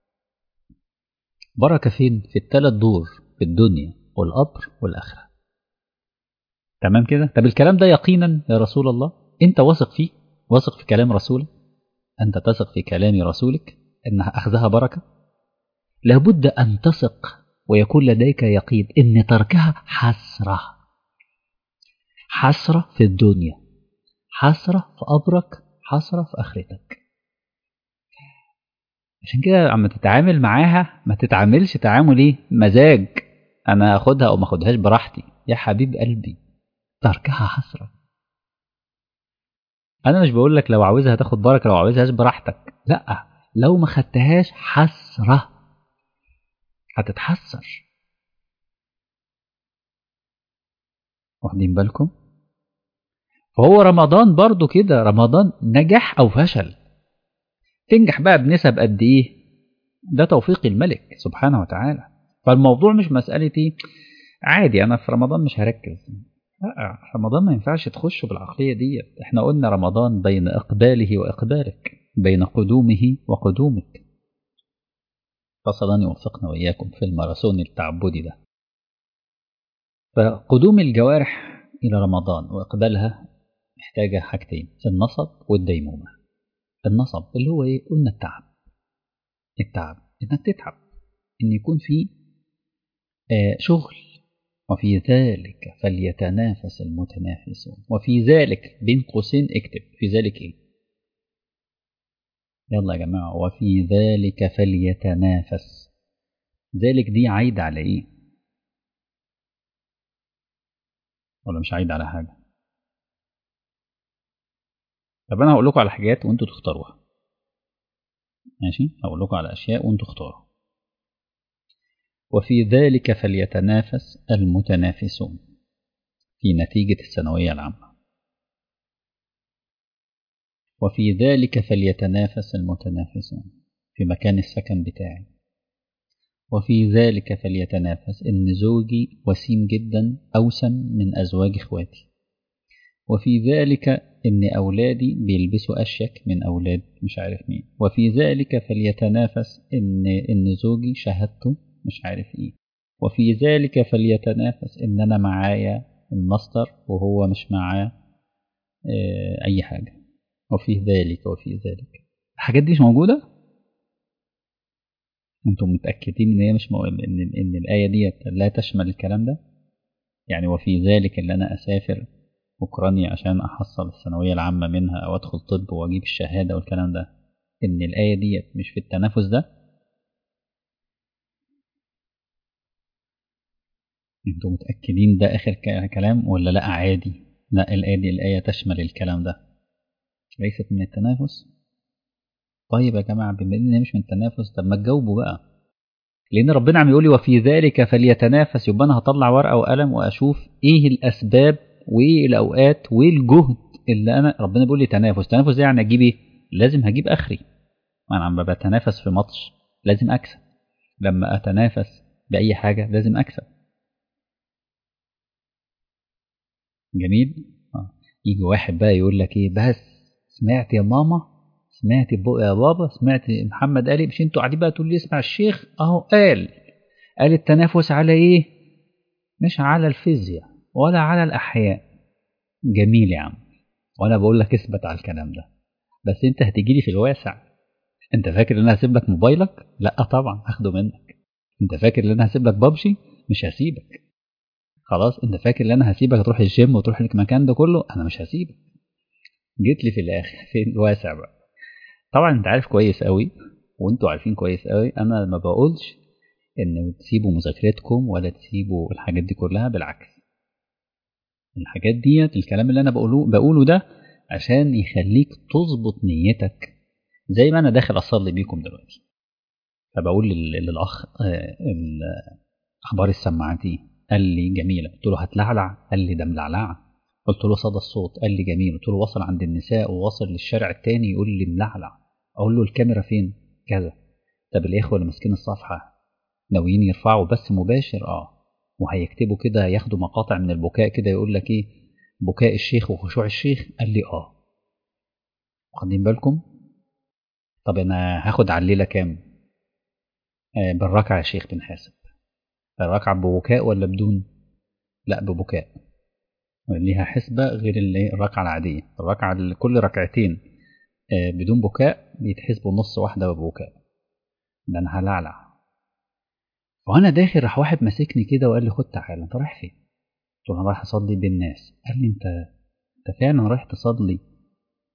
بركة فين؟ في الثلاث دور، في الدنيا والقبر والآخرة. تمام كده؟ طب الكلام ده يقينا يا رسول الله انت واثق فيه؟ واثق في كلام رسولك؟ انت تثق في كلام رسولك انها اخذها بركة؟ لابد ان تثق ويكون لديك يقين ان تركها حسرة. حسرة في الدنيا، حسرة في قبرك، حسرة في آخرتك. عشان كده عم تتعامل معاها ما تتعاملش تعامل ايه مزاج، انا اخدها او ما اخدهاش براحتي. يا حبيب قلبي تركها حسرة. انا مش بقول لك لو عاوزها تاخد بركة لو عاوزهاش براحتك، لا، لو ما خدتهاش حسرة هتتحسر. واخدين بالكم؟ فهو رمضان برضو كده، رمضان نجاح او فشل. تنجح بقى بنسب قد ايه؟ ده توفيق الملك سبحانه وتعالى. فالموضوع مش مسألة ايه عادي انا في رمضان مش هركز. لا، رمضان ما ينفعش تخشه بالعقلية دي. احنا قلنا رمضان بين اقباله واقبالك، بين قدومه وقدومك. فصل أن يوفقنا وإياكم في الماراثون التعبدي ده. فقدوم الجوارح إلى رمضان وإقبالها محتاجة حاجتين، النصب والديمومة. النصب اللي هو إيه؟ قلنا التعب. التعب إنك تتعب، إن يكون في شغل. وفي ذلك فليتنافس المتنافسون. وفي ذلك بين قوسين اكتب في ذلك إيه؟ يلا يا جماعة، وفي ذلك فليتنافس. ذلك دي عايدة على إيه؟ ولا مش عايدة على حاجة؟ طب أنا هقول لكم على حاجات وأنتوا تختاروها. ماشي، هقول لكم على أشياء وأنتوا اختاروا. وفي ذلك فليتنافس المتنافسون في نتيجة الثانوية العامة. وفي ذلك فليتنافس المتنافسون في مكان السكن بتاعي. وفي ذلك فليتنافس إن زوجي وسيم جدا أوسم من أزواج إخواتي. وفي ذلك إن أولادي بيلبسوا أشيك من أولاد مش عارف مين. وفي ذلك فليتنافس إن زوجي شهادته مش عارف إيه. وفي ذلك فليتنافس إن أنا معايا الماستر وهو مش معاه أي حاجة. وفي ذلك الحاجات دي مش موجودة. أنتم متأكدين إن هي مش إن الآية دي لا تشمل الكلام ده؟ يعني وفي ذلك اللي أنا أسافر أوكرانيا عشان أحصل الثانوية العامة منها أو أدخل طب وأجيب الشهادة والكلام ده، إن الآية دي مش في التنافس ده؟ أنتم متأكدين ده آخر كلام ولا لأ عادي؟ لا، الآية تشمل الكلام ده، ليست من التنافس. طيب يا جماعة بما إن مش من التنافس، طب ما تجاوبوا بقى. لأن ربنا عم يقول لي وفي ذلك فليتنافس، يبقى أنا هطلع ورقة وقلم وأشوف إيه الأسباب وإيه الأوقات وإيه الجهد اللي أنا ربنا بيقول لي تنافس. تنافس ده يعني أجيب إيه؟ لازم هجيب آخري. أنا عم بتنافس في ماتش لازم أكسب. لما أتنافس بأي حاجة لازم أكسب. جميل. يجي واحد بقى يقول لك إيه بس، سمعت يا ماما، سمعت يا بابا، سمعت محمد قال مش انتوا قاعدين بقى تقول لي اسمع الشيخ اهو قال التنافس على ايه؟ مش على الفيزياء ولا على الأحياء. جميل يا عم، وأنا بقول لك اثبت على الكلام ده، بس أنت هتيجي لي في الواسع. أنت فاكر إن أنا هسيب لك موبايلك؟ لا طبعا هاخده منك. أنت فاكر إن أنا هسيب لك بابجي؟ مش هسيبك. خلاص، أنت فاكر إن أنا هسيبك تروح الجيم وتروح المكان ده كله؟ أنا مش هسيبك. جيت لي في الآخر في الواسع بقى. طبعا أنت عارف كويس قوي وأنتوا عارفين كويس قوي أنا ما بقولش إن تسيبوا مذاكرتكم ولا تسيبوا الحاجات دي كلها، بالعكس. الحاجات ديت الكلام اللي انا بقوله ده عشان يخليك تظبط نيتك. زي ما انا داخل اصلي بيكم دلوقتي، فبقول للاخ اخبار السماعات ايه؟ قال لي جميله. قلت له هتلعلع؟ قال لي ده ملعلعه. قلت له صدى الصوت؟ قال لي جميل. قلت له وصل عند النساء ووصل للشارع التاني؟ يقول لي ملعلع. اقول له الكاميرا فين؟ كذا. طب الاخوه اللي ماسكين الصفحه ناويين يرفعوا بث مباشر؟ وهيكتبوا كده ياخدوا مقاطع من البكاء كده يقول لك ايه بكاء الشيخ وخشوع الشيخ؟ قال لي واخدين بالكم؟ طب انا هاخد على الليله كام؟ بالركعه يا شيخ بنحاسب. الركعه ببكاء ولا بدون؟ لا ببكاء. ليها حسبه غير اللي الركعه العاديه. الركعه اللي كل ركعتين بدون بكاء بيتحسبوا نص واحده ببكاء. ده انا هلعلع. وانا داخل راح واحد ماسكني كده وقال لي خد تعالى انت رايح فين؟ قلت له انا رايح اصلي بالناس. قال لي انت فعلا رايح تصلي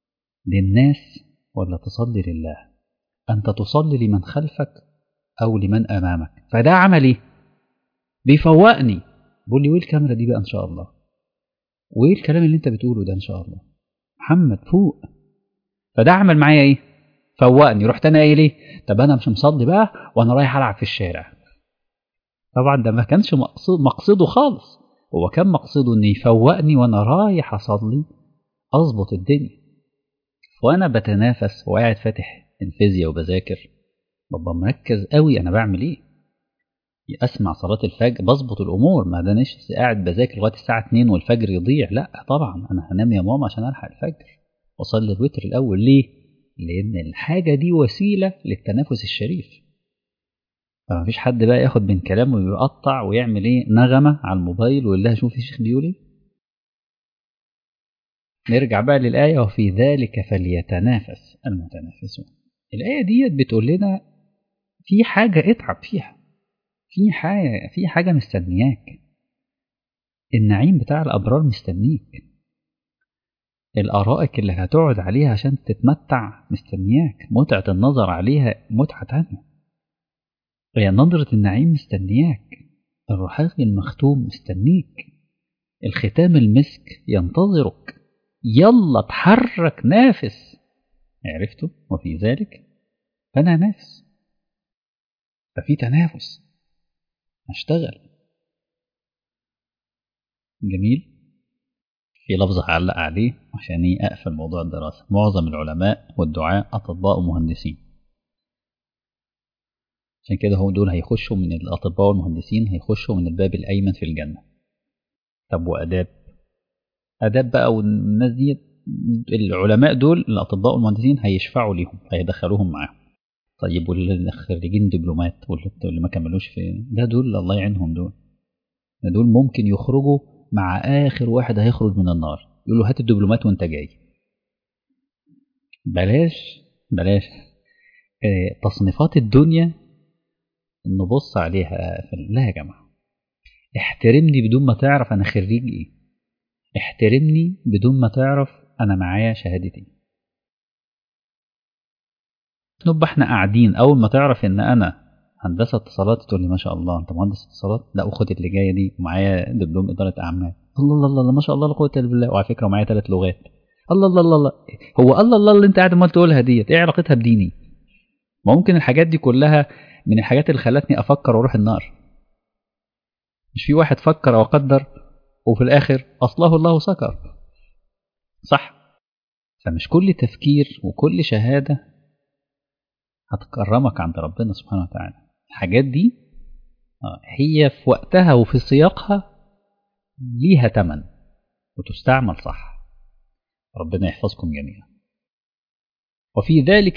للناس ولا تصلي لله؟ أنت تصلي لمن خلفك أو لمن أمامك. فده عمل إيه؟ بيفوقني، بيقول لي وإيه الكاميرا دي بقى إن شاء الله، وإيه الكلام اللي أنت بتقوله ده إن شاء الله، محمد فوق. فده عمل معايا إيه؟ فوقني. رحت أنا قايل إيه؟ طب أنا مش مصلي بقى وأنا رايح ألعب في الشارع. طبعا ده ما كانش مقصده خالص، هو كان مقصده إن يفوقني وأنا رايح أصلي أظبط الدنيا. وأنا بتنافس وقاعد فاتح الفيزياء وبذاكر، ببقى مركز قوي أنا بعمل إيه. أسمع صلاة الفجر بظبط الأمور، ما ده مش قاعد بذاكر لغاية الساعة 2 والفجر يضيع، لا طبعا أنا هنام يا ماما عشان ألحق الفجر وأصلي الوتر الأول. ليه؟ لأن الحاجة دي وسيلة للتنافس الشريف. فما فيش حد بقى ياخد من كلامه ويقطع ويعمل إيه نغمة على الموبايل ويقول لها شوف الشيخ بيقول إيه. نرجع بقى للآية وفي ذلك فليتنافس المتنافسون. الآية ديت بتقول لنا في حاجة اتعب فيها، في حاجة مستنياك، النعيم بتاع الأبرار مستنيك، الأرائك اللي هتقعد عليها عشان تتمتع مستنياك، متعة النظر عليها متعة تانية، هي نظرة النعيم مستنياك، الرحاق المختوم مستنيك، الختام المسك ينتظرك. يلا اتحرك نافس. عرفتوا؟ وفي ذلك فأنا نافس، ففي تنافس، هشتغل. جميل. في لفظ هعلق عليه عشان أقفل موضوع الدراسة. معظم العلماء والدعاء أطباء ومهندسين، عشان كده هم دول هيخشوا من الأطباء والمهندسين هيخشوا من الباب الأيمن في الجنة. طب وآداب؟ آداب بقى والناس دي، العلماء دول الأطباء والمهندسين هيشفعوا ليهم، هيدخلوهم معاهم. طيب واللي خريجين دبلومات واللي ما كملوش في ده، دول الله يعينهم، دول ممكن يخرجوا مع آخر واحد هيخرج من النار، يقول له هات الدبلومات وانت جاي. بلاش تصنيفات الدنيا نبص عليها لا يا جماعة. احترمني بدون ما تعرف أنا خريج إيه، احترمني بدون ما تعرف أنا معايا شهادتي. نبقى احنا قاعدين أول ما تعرف إن أنا هندسة اتصالات تقول لي ما شاء الله أنت مهندس اتصالات، لا وخد اللي جاية دي ومعايا دبلوم إدارة أعمال، الله الله الله ما شاء الله لا قوة إلا بالله، وعلى فكرة ومعايا 3 لغات، الله الله الله الله. هو الله الله اللي أنت قاعد عمال تقولها ديت إيه علاقتها بديني؟ ممكن الحاجات دي كلها من الحاجات اللي خلتني أفكر وأروح النار. مش في واحد فكر وقدر وفي الآخر أصله الله سكر، صح؟ فمش كل تفكير وكل شهادة هتكرمك عند ربنا سبحانه وتعالى. الحاجات دي هي في وقتها وفي سياقها ليها تمن وتستعمل صح. ربنا يحفظكم جميعا. وفي ذلك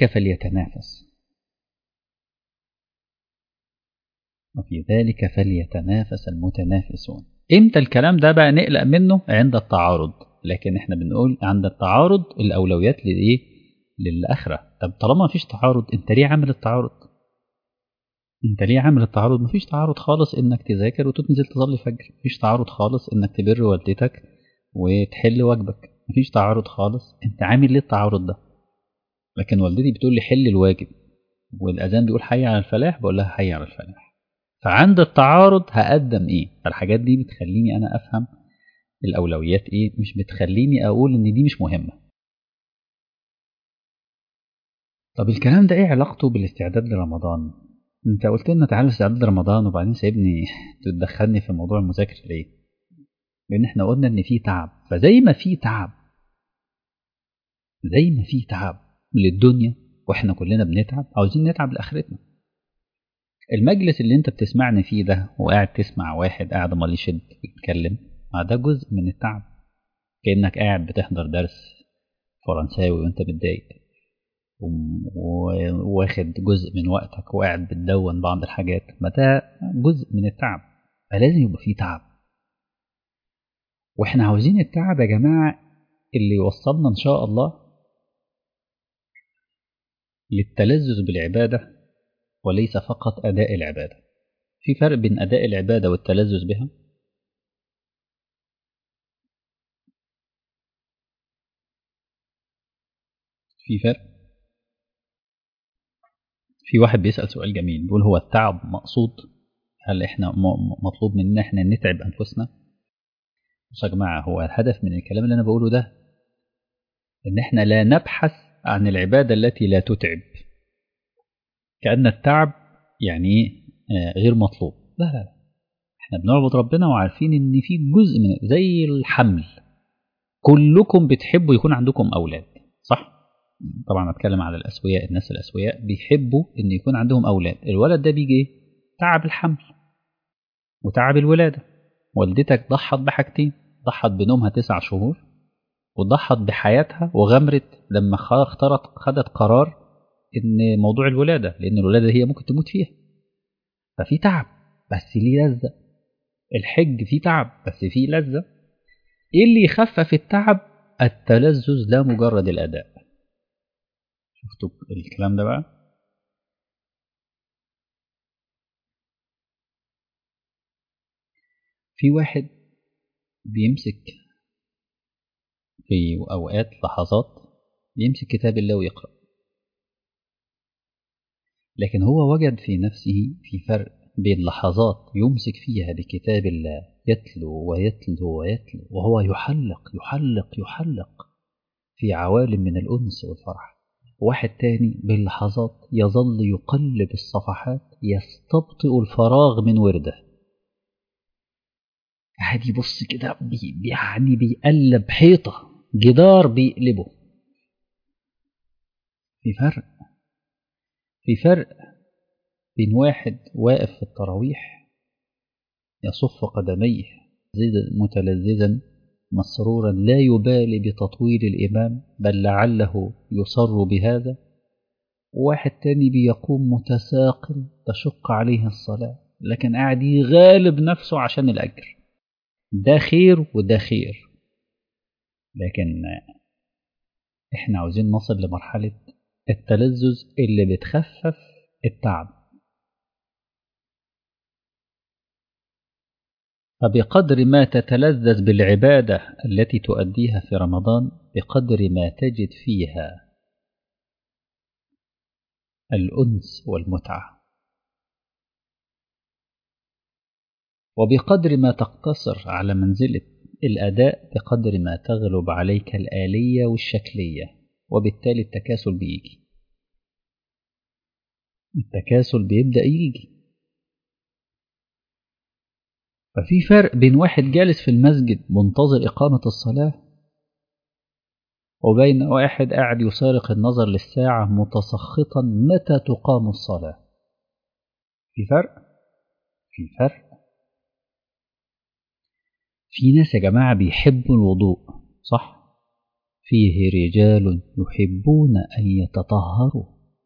فليتنافس المتنافسون. امتى الكلام ده بقى نقلق منه؟ عند التعارض. لكن احنا بنقول عند التعارض الأولويات لإيه؟ للآخرة. طب طالما مفيش تعارض انت ليه عامل التعارض؟ مفيش تعارض خالص انك تذاكر وتنزل تصلي فجر، مفيش تعارض خالص انك تبر والدتك وتحل واجبك، مفيش تعارض خالص. انت عامل ليه التعارض ده؟ لكن والدتي بتقول لي حل الواجب والاذان بيقول حي على الفلاح، بقول لها حي على الفلاح. فعند التعارض هقدم ايه؟ فالحاجات دي بتخليني انا افهم الاولويات ايه، مش بتخليني اقول ان دي مش مهمه. طب الكلام ده ايه علاقته بالاستعداد لرمضان؟ انت قلت لنا تعالى استعداد رمضان وبعدين سايبني تدخلني في موضوع المذاكره ليه؟ لان احنا قلنا ان في تعب، فزي ما في تعب للدنيا واحنا كلنا بنتعب، عاوزين نتعب لاخرتنا. المجلس اللي انت بتسمعني فيه ده وقاعد تسمع واحد قاعد امال يشد يتكلم، ده جزء من التعب. كأنك قاعد بتحضر درس فرنساوي وانت متضايق وواخد جزء من وقتك وقاعد بتدون بعض الحاجات، ما ده جزء من التعب. فلازم يبقى فيه تعب، واحنا عاوزين التعب يا جماعة اللي يوصلنا ان شاء الله للتلذذ بالعبادة وليس فقط أداء العبادة. في فرق بين أداء العبادة والتلذذ بها. في فرق. في واحد بيسأل سؤال جميل، بيقول هو التعب مقصود؟ هل احنا مطلوب مننا احنا نتعب انفسنا؟ بص يا جماعة، هو الهدف من الكلام اللي انا بقوله ده ان احنا لا نبحث عن العبادة التي لا تتعب، كأن التعب يعني غير مطلوب. لا لا لا، احنا بنعبد ربنا وعارفين ان في جزء من زي الحمل. كلكم بتحبوا يكون عندكم اولاد، صح؟ طبعا اتكلم على الاسوياء، الناس الاسوياء بيحبوا ان يكون عندهم اولاد. الولد ده بيجي ايه؟ تعب الحمل وتعب الولاده. والدتك ضحت بحاجتين، ضحت بنومها 9 شهور، وضحت بحياتها وغمرت لما خدت قرار ان موضوع الولاده، لان الولاده هي ممكن تموت فيها. ففي تعب بس ليه لذه. الحج فيه تعب بس فيه لذه. ايه اللي يخفف التعب؟ التلذذ لا مجرد الاداء. شفتوا الكلام ده بقى؟ في واحد بيمسك في اوقات لحظات يمسك كتاب الله ويقرأ، لكن هو وجد في نفسه في فرق بين لحظات يمسك فيها بكتاب الله يتلو ويتلو ويتلو وهو يحلق يحلق يحلق في عوالم من الأنس والفرح، واحد تاني باللحظات يظل يقلب الصفحات يستبطئ الفراغ من ورده. قاعد يبص كده يعني بيقلب حيطة، جدار بيقلبه. في فرق. في فرق بين واحد واقف في التراويح يصف قدميه متلذذا مسرورا لا يبالي بتطويل الإمام بل لعله يصر بهذا، وواحد تاني بيقوم متساقل تشق عليه الصلاة لكن قاعد يغالب نفسه عشان الأجر. ده خير وده خير، لكن احنا عاوزين نصل لمرحلة التلذذ اللي بتخفف التعب. فبقدر ما تتلذذ بالعبادة التي تؤديها في رمضان بقدر ما تجد فيها الأنس والمتعة، وبقدر ما تقتصر على منزلة الأداء بقدر ما تغلب عليك الآلية والشكلية، وبالتالي التكاسل بيجي. التكاسل بيبدأ يجي. ففي فرق بين واحد جالس في المسجد منتظر إقامة الصلاة وبين واحد قاعد يسارق النظر للساعة متسخطا متى تقام الصلاة. في فرق. في فرق. في ناس يا جماعة بيحبوا الوضوء، صح؟ فيه رجال يحبون أن يتطهروا،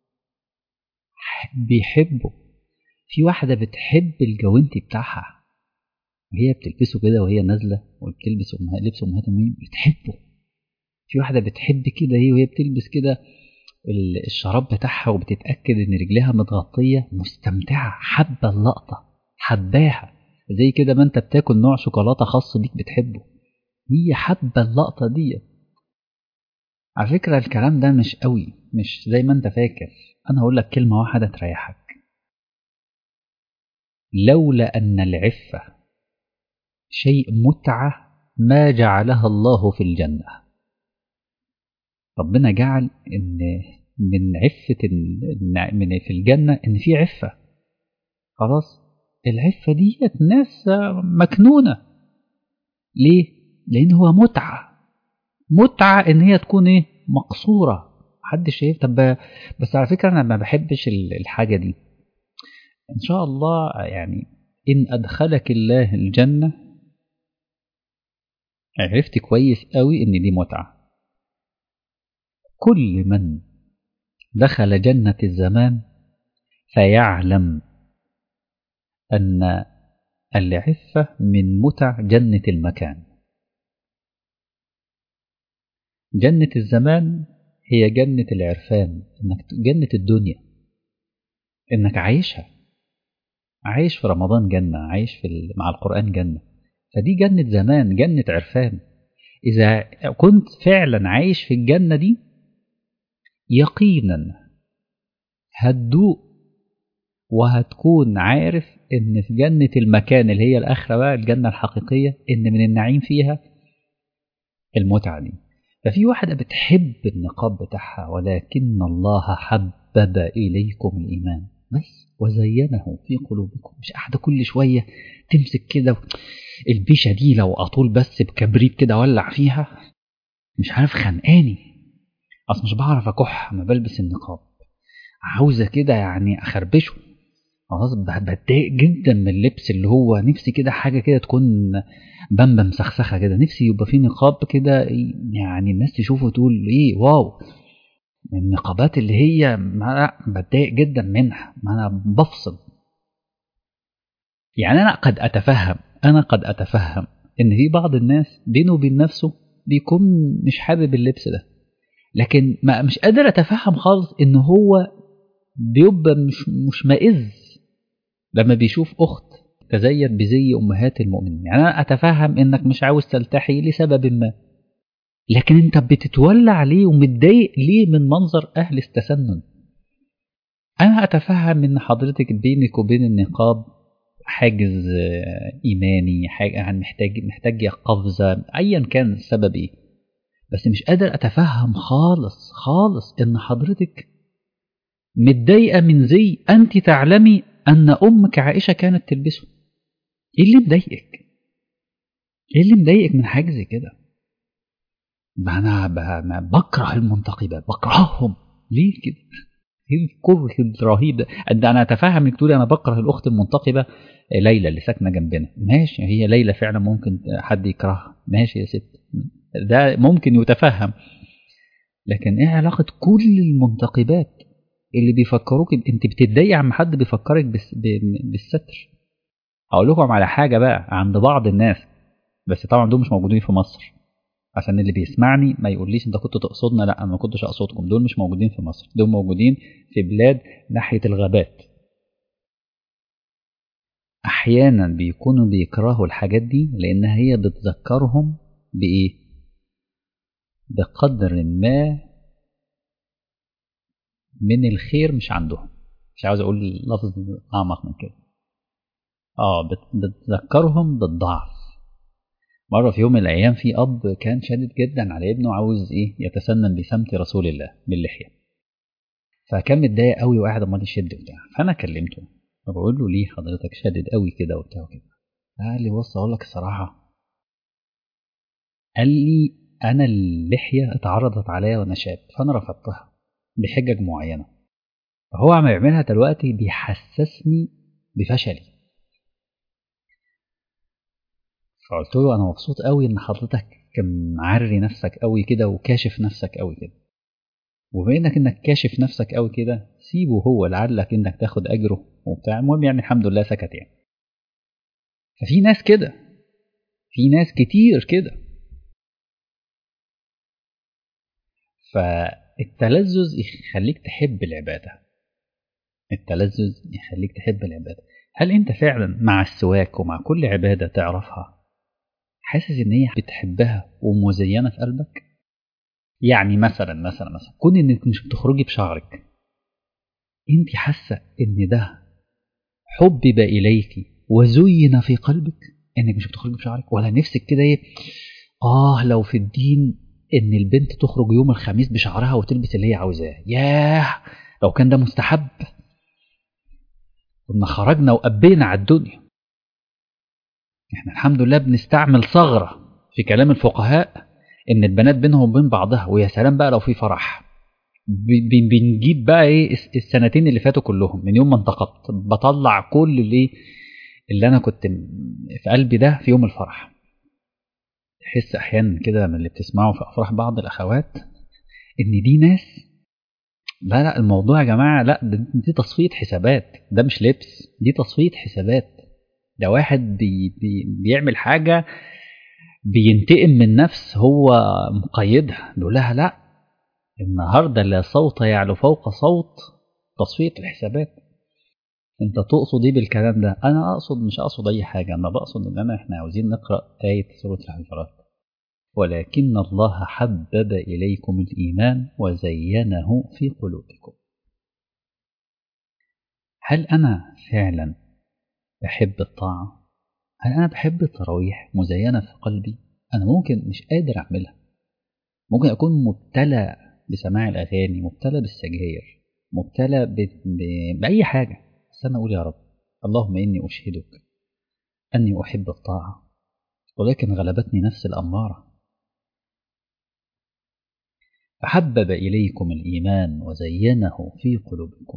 بيحبوا. في واحدة بتحب الجوانتي بتاعها وهي بتلبسه كده وهي نازلة وبتلبس لبس أمهات المؤمنين بتحبه. في واحدة بتحب كده هي وهي بتلبس كده الشراب بتاعها وبتتأكد إن رجلها متغطية مستمتعة، حابة اللقطة، حباها زي كده ما أنت بتاكل نوع شوكولاتة خاص بيك بتحبه، هي حابة اللقطة دي. على فكرة الكلام ده مش قوي، مش زي ما أنت فاكر. أنا هقول لك كلمة واحدة تريحك: لولا أن العفة شيء متعة ما جعلها الله في الجنة. ربنا جعل إن من عفة من في الجنة إن في عفة. خلاص العفة دي ناس مكنونة. ليه؟ لأن هو متعة. متعة إن هي تكون إيه؟ مقصورة، محدش شايف. طب بس على فكرة أنا ما بحبش الحاجة دي. إن شاء الله يعني إن أدخلك الله الجنة عرفت كويس قوي إن دي متعة. كل من دخل جنة الزمان فيعلم أن العفة من متع جنة المكان. جنة الزمان هي جنة العرفان، إنك جنة الدنيا إنك عايشها، عايش في رمضان جنة، عايش مع القرآن جنة. فدي جنة زمان، جنة عرفان. إذا كنت فعلا عايش في الجنة دي يقينا هتدوق وهتكون عارف ان في جنة المكان اللي هي الآخرة بقى، الجنة الحقيقية، ان من النعيم فيها المتعة دي. ففي واحدة بتحب النقاب بتاعها، ولكن الله حبب إليكم الإيمان بس وزينه في قلوبكم. مش قاعدة كل شوية تمسك كده البيشة دي، لو أطول بس بكبريت كده ولع فيها، مش عارف خانقاني، أصل مش بعرف أكح ما بلبس النقاب، عاوزة كده يعني أخربشه. خلاص بتضايق جدا من اللبس، اللي هو نفسي كده حاجة كده تكون بامبا مسخسخة كده، نفسي يبقى فيه نقاب كده يعني الناس تشوفه تقول ايه واو. النقابات اللي هي ما بتضايق جدا منها، ما انا بفصل. يعني انا قد اتفهم ان في بعض الناس بينه وبين نفسه بيكون مش حابب اللبس ده، لكن ما مش قادر اتفهم خالص ان هو بيبقى مش مائز لما بيشوف أخت تزين بزي أمهات المؤمنين. يعني أنا أتفهم إنك مش عاوز تلتحي لسبب ما، لكن أنت بتتولع ليه ومتضايق ليه من منظر أهل التسنن؟ أنا أتفهم إن حضرتك بينك وبين النقاب حاجز إيماني، حاجة يعني محتاج قفزة أيا كان السبب إيه، بس مش قادر أتفهم خالص خالص إن حضرتك متضايقة من زي أنت تعلمي أن أمك عائشة كانت تلبسه. إيه اللي مضايقك؟ إيه اللي مضايقك من حاجة زي كده؟ أنا بكره المنتقبات، بكرههم. ليه كده؟ إيه الكره الرهيب ده؟ أنا أتفهم إنك تقولي أنا بكره الأخت المنتقبة ليلى اللي ساكنة جنبنا، ماشي، هي ليلى فعلا ممكن حد يكرهها، ماشي يا ست، ده ممكن يتفهم. لكن إيه علاقة كل المنتقبات اللي بيفكروك أنت بتتضايق عن حد بيفكرك بالستر؟ أقول لكم على حاجة بقى عند بعض الناس، بس طبعا دول مش موجودين في مصر، عشان اللي بيسمعني ما يقوليش انت كنت تقصدنا، لا انا ما كنتش اقصدكم، دول مش موجودين في مصر، دول موجودين في بلاد ناحية الغابات. احيانا بيكونوا بيكرهوا الحاجات دي لانها هي بتذكرهم بايه؟ بقدر ما من الخير مش عندهم، مش عاوز اقول لفظ اعمق من كده. بتذكرهم بالضعف. مرة في يوم من الأيام في أب كان شادد جدا على ابنه، عاوز إيه يتسنن بسمت رسول الله باللحية، فكان متضايق قوي وقاعد امال يشد وبتاع. فأنا كلمته فبقول له ليه حضرتك شادد قوي كده وبتاع وكده؟ قال لي بص أقول لك الصراحة، قال لي أنا اللحية اتعرضت عليا وأنا شاب فأنا رفضتها بحجج معينة، فهو عم يعملها دلوقتي بيحسسني بفشلي. فقلت له أنا مبسوط قوي إن حضرتك كان معري نفسك قوي كده وكاشف نفسك قوي كده، وبما انك كاشف نفسك قوي كده سيبه هو لعلك انك تاخد اجره وبتاع. المهم يعني الحمد لله سكت يعني. ففي ناس كده، في ناس كتير كده. فالتلذذ يخليك تحب العبادة، التلذذ يخليك تحب العبادة. هل انت فعلا مع السواك ومع كل عبادة تعرفها حاسس ان هي بتحبها ومزينة في قلبك؟ يعني مثلا كون انك مش بتخرجي بشعرك، انت حاسة ان ده حبب إليك وزين في قلبك إنك مش بتخرج بشعرك؟ ولا نفسك كده إيه، لو في الدين إن البنت تخرج يوم الخميس بشعرها وتلبس اللي هي عاوزاه، ياه لو كان ده مستحب كنا خرجنا وقبينا على الدنيا. إحنا الحمد لله بنستعمل ثغرة في كلام الفقهاء إن البنات بينهم وبين بعضها، ويا سلام بقى لو في فرح بنجيب بقى إيه السنتين اللي فاتوا كلهم من يوم ما انتقبت، بطلع كل اللي انا كنت في قلبي ده في يوم الفرح. تحس احيانا كده من اللي بتسمعه في افراح بعض الاخوات ان دي ناس، لا الموضوع يا جماعه لا دي تصفيه حسابات، ده مش لبس، دي تصفيه حسابات. ده واحد بيعمل حاجه بينتقم من نفس هو مقيدها، بيقول لها لا النهارده لا صوت يعلو فوق صوت تصفيه الحسابات. انت تقصد ايه بالكلام ده؟ انا اقصد مش اقصد اي حاجه، انا بقصد ان احنا عاوزين نقرا ايه سوره الحجرات. ولكن الله حبب إليكم الإيمان وزينه في قلوبكم. هل أنا فعلا بحب الطاعة؟ هل أنا بحب التراويح مزينة في قلبي؟ أنا ممكن مش قادر أعملها، ممكن أكون مبتلى بسماع الأغاني، مبتلى بالسجاير، مبتلى بأي حاجة، بس أنا أقول يا رب اللهم إني أشهدك أني أحب الطاعة، ولكن غلبتني نفس الأمارة. فحبب إليكم الإيمان وزينه في قلوبكم.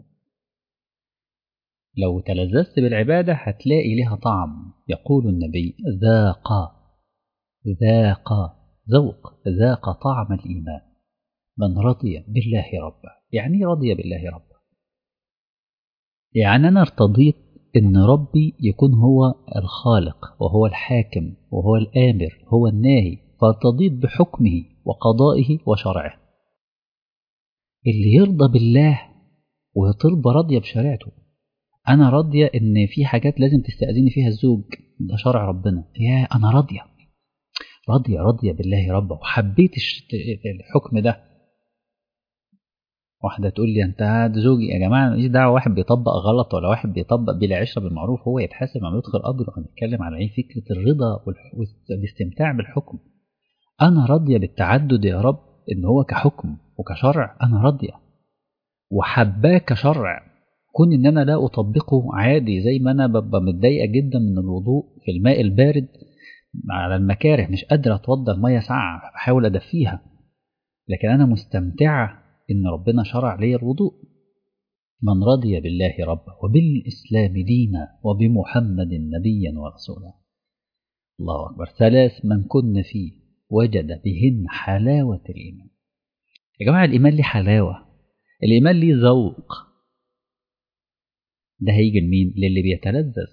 لو تلذذت بالعبادة هتلاقي لها طعم. يقول النبي ذاق ذاق طعم الإيمان من رضي بالله ربا. يعني رضي بالله ربا، يعني أنا ارتضيت إن ربي يكون هو الخالق وهو الحاكم وهو الآمر هو الناهي، فارتضيت بحكمه وقضائه وشرعه. اللي يرضى بالله وترضى راضية بشريعته. أنا راضية إن في حاجات لازم تستأذيني فيها الزوج، ده شرع ربنا، يا أنا راضية بالله ربا وحبيت الحكم ده. واحدة تقول لي أنت زوجي، يا جماعة ماليش دعوة واحد بيطبق غلط ولا واحد بيطبق بلا عشرة بالمعروف، هو يتحاسب عم يدخل قبر. وهنتكلم على إيه؟ فكرة الرضا والاستمتاع بالحكم. أنا راضية بالتعدد يا رب، إن هو كحكم وكشرع أنا راضية وحباه كشرع. كون إن أنا لا أطبقه عادي، زي ما أنا ببقى متضايقة جدا من الوضوء في الماء البارد على المكاره، مش قادرة أتوضى المية ساقعة بحاول أدفيها، لكن أنا مستمتعة إن ربنا شرع لي الوضوء. من رضي بالله ربا وبالإسلام دينا وبمحمد نبيا ورسولا. الله أكبر. 3 من كن فيه وجد بهن حلاوة الإيمان. يا جماعة الإيمان ليه حلاوة، الإيمان ليه ذوق. ده هيجي لمين؟ للي بيتلذذ،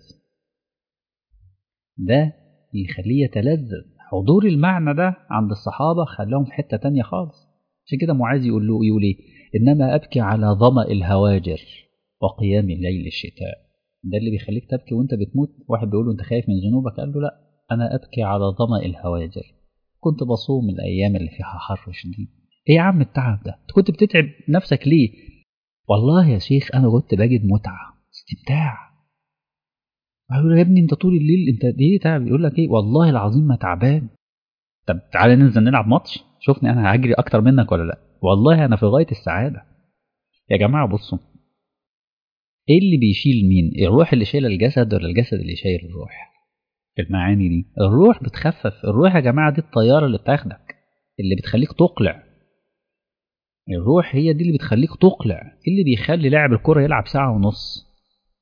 ده يخليه يتلذذ. حضور المعنى ده عند الصحابة خلاهم في حتة تانية خالص. عشان كده معاذ يقول إيه؟ إنما أبكي على ظمأ الهواجر وقيام الليل الشتاء. ده اللي بيخليك تبكي وانت بتموت. واحد بيقول له انت خايف من ذنوبك، قال له لا، أنا أبكي على ظمأ الهواجر. كنت بصوم الأيام اللي فيها حر شديد. إيه يا عم التعب ده؟ كنت بتتعب نفسك ليه؟ والله يا شيخ أنا كنت بجد متعة استمتاع. أقول له يا ابني انت طول الليل انت ليه تعب؟ يقول لك ايه؟ والله العظيم ما تعبان. طب تعالى ننزل نلعب ماتش، شوفني انا هجري اكتر منك ولا لا. والله انا في غاية السعادة. يا جماعة بصوا، ايه اللي بيشيل مين؟ الروح اللي شايله الجسد ولا الجسد اللي شايل الروح؟ في المعاني دي الروح بتخفف. الروح يا جماعة دي الطيارة اللي بتاخدك، اللي بتخليك تقلع. الروح هي دي اللي بتخليك تقلع. اللي بيخلي لاعب الكرة يلعب 1.5 ساعة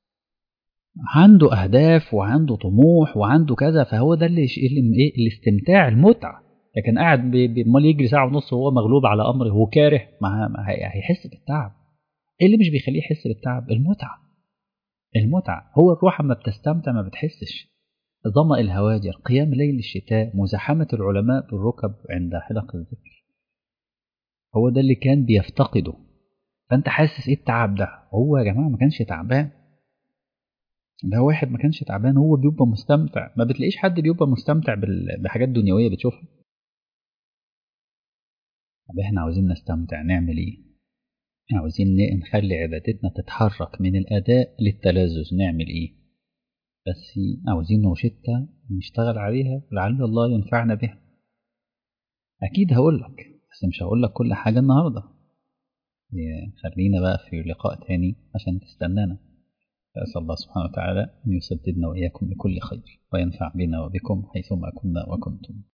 عنده أهداف وعنده طموح وعنده كذا، فهو ده اللي إيه؟ الاستمتاع، المتعة. لكن قاعد امال يجري 1.5 ساعة وهو مغلوب على أمره وكاره، ما هيحس بالتعب. إيه اللي مش بيخليه يحس بالتعب؟ المتعة. هو الروح أما بتستمتع ما بتحسش. ظمأ الهواجر، قيام ليل الشتاء، مزاحمة العلماء بالركب عند حلق الذكر، هو ده اللي كان بيفتقده. فأنت حاسس إيه التعب ده؟ هو يا جماعة ما كانش تعبان. ده واحد ما كانش تعبان، هو بيبقى مستمتع. ما بتلاقيش حد بيبقى مستمتع بحاجات دنيوية بتشوفها. طب احنا عاوزين نستمتع نعمل ايه؟ عاوزين نخلي عبادتنا تتحرك من الأداء للتلذذ، نعمل ايه؟ بس عاوزين روشتة نشتغل عليها لعل الله ينفعنا بها. أكيد هقولك، بس مش هقولك كل حاجة النهاردة. خلينا بقى في لقاء تاني عشان تستنانا. أسأل الله سبحانه وتعالى أن يسددنا وإياكم لكل خير وينفع بنا وبكم حيثما كنا وكنتم.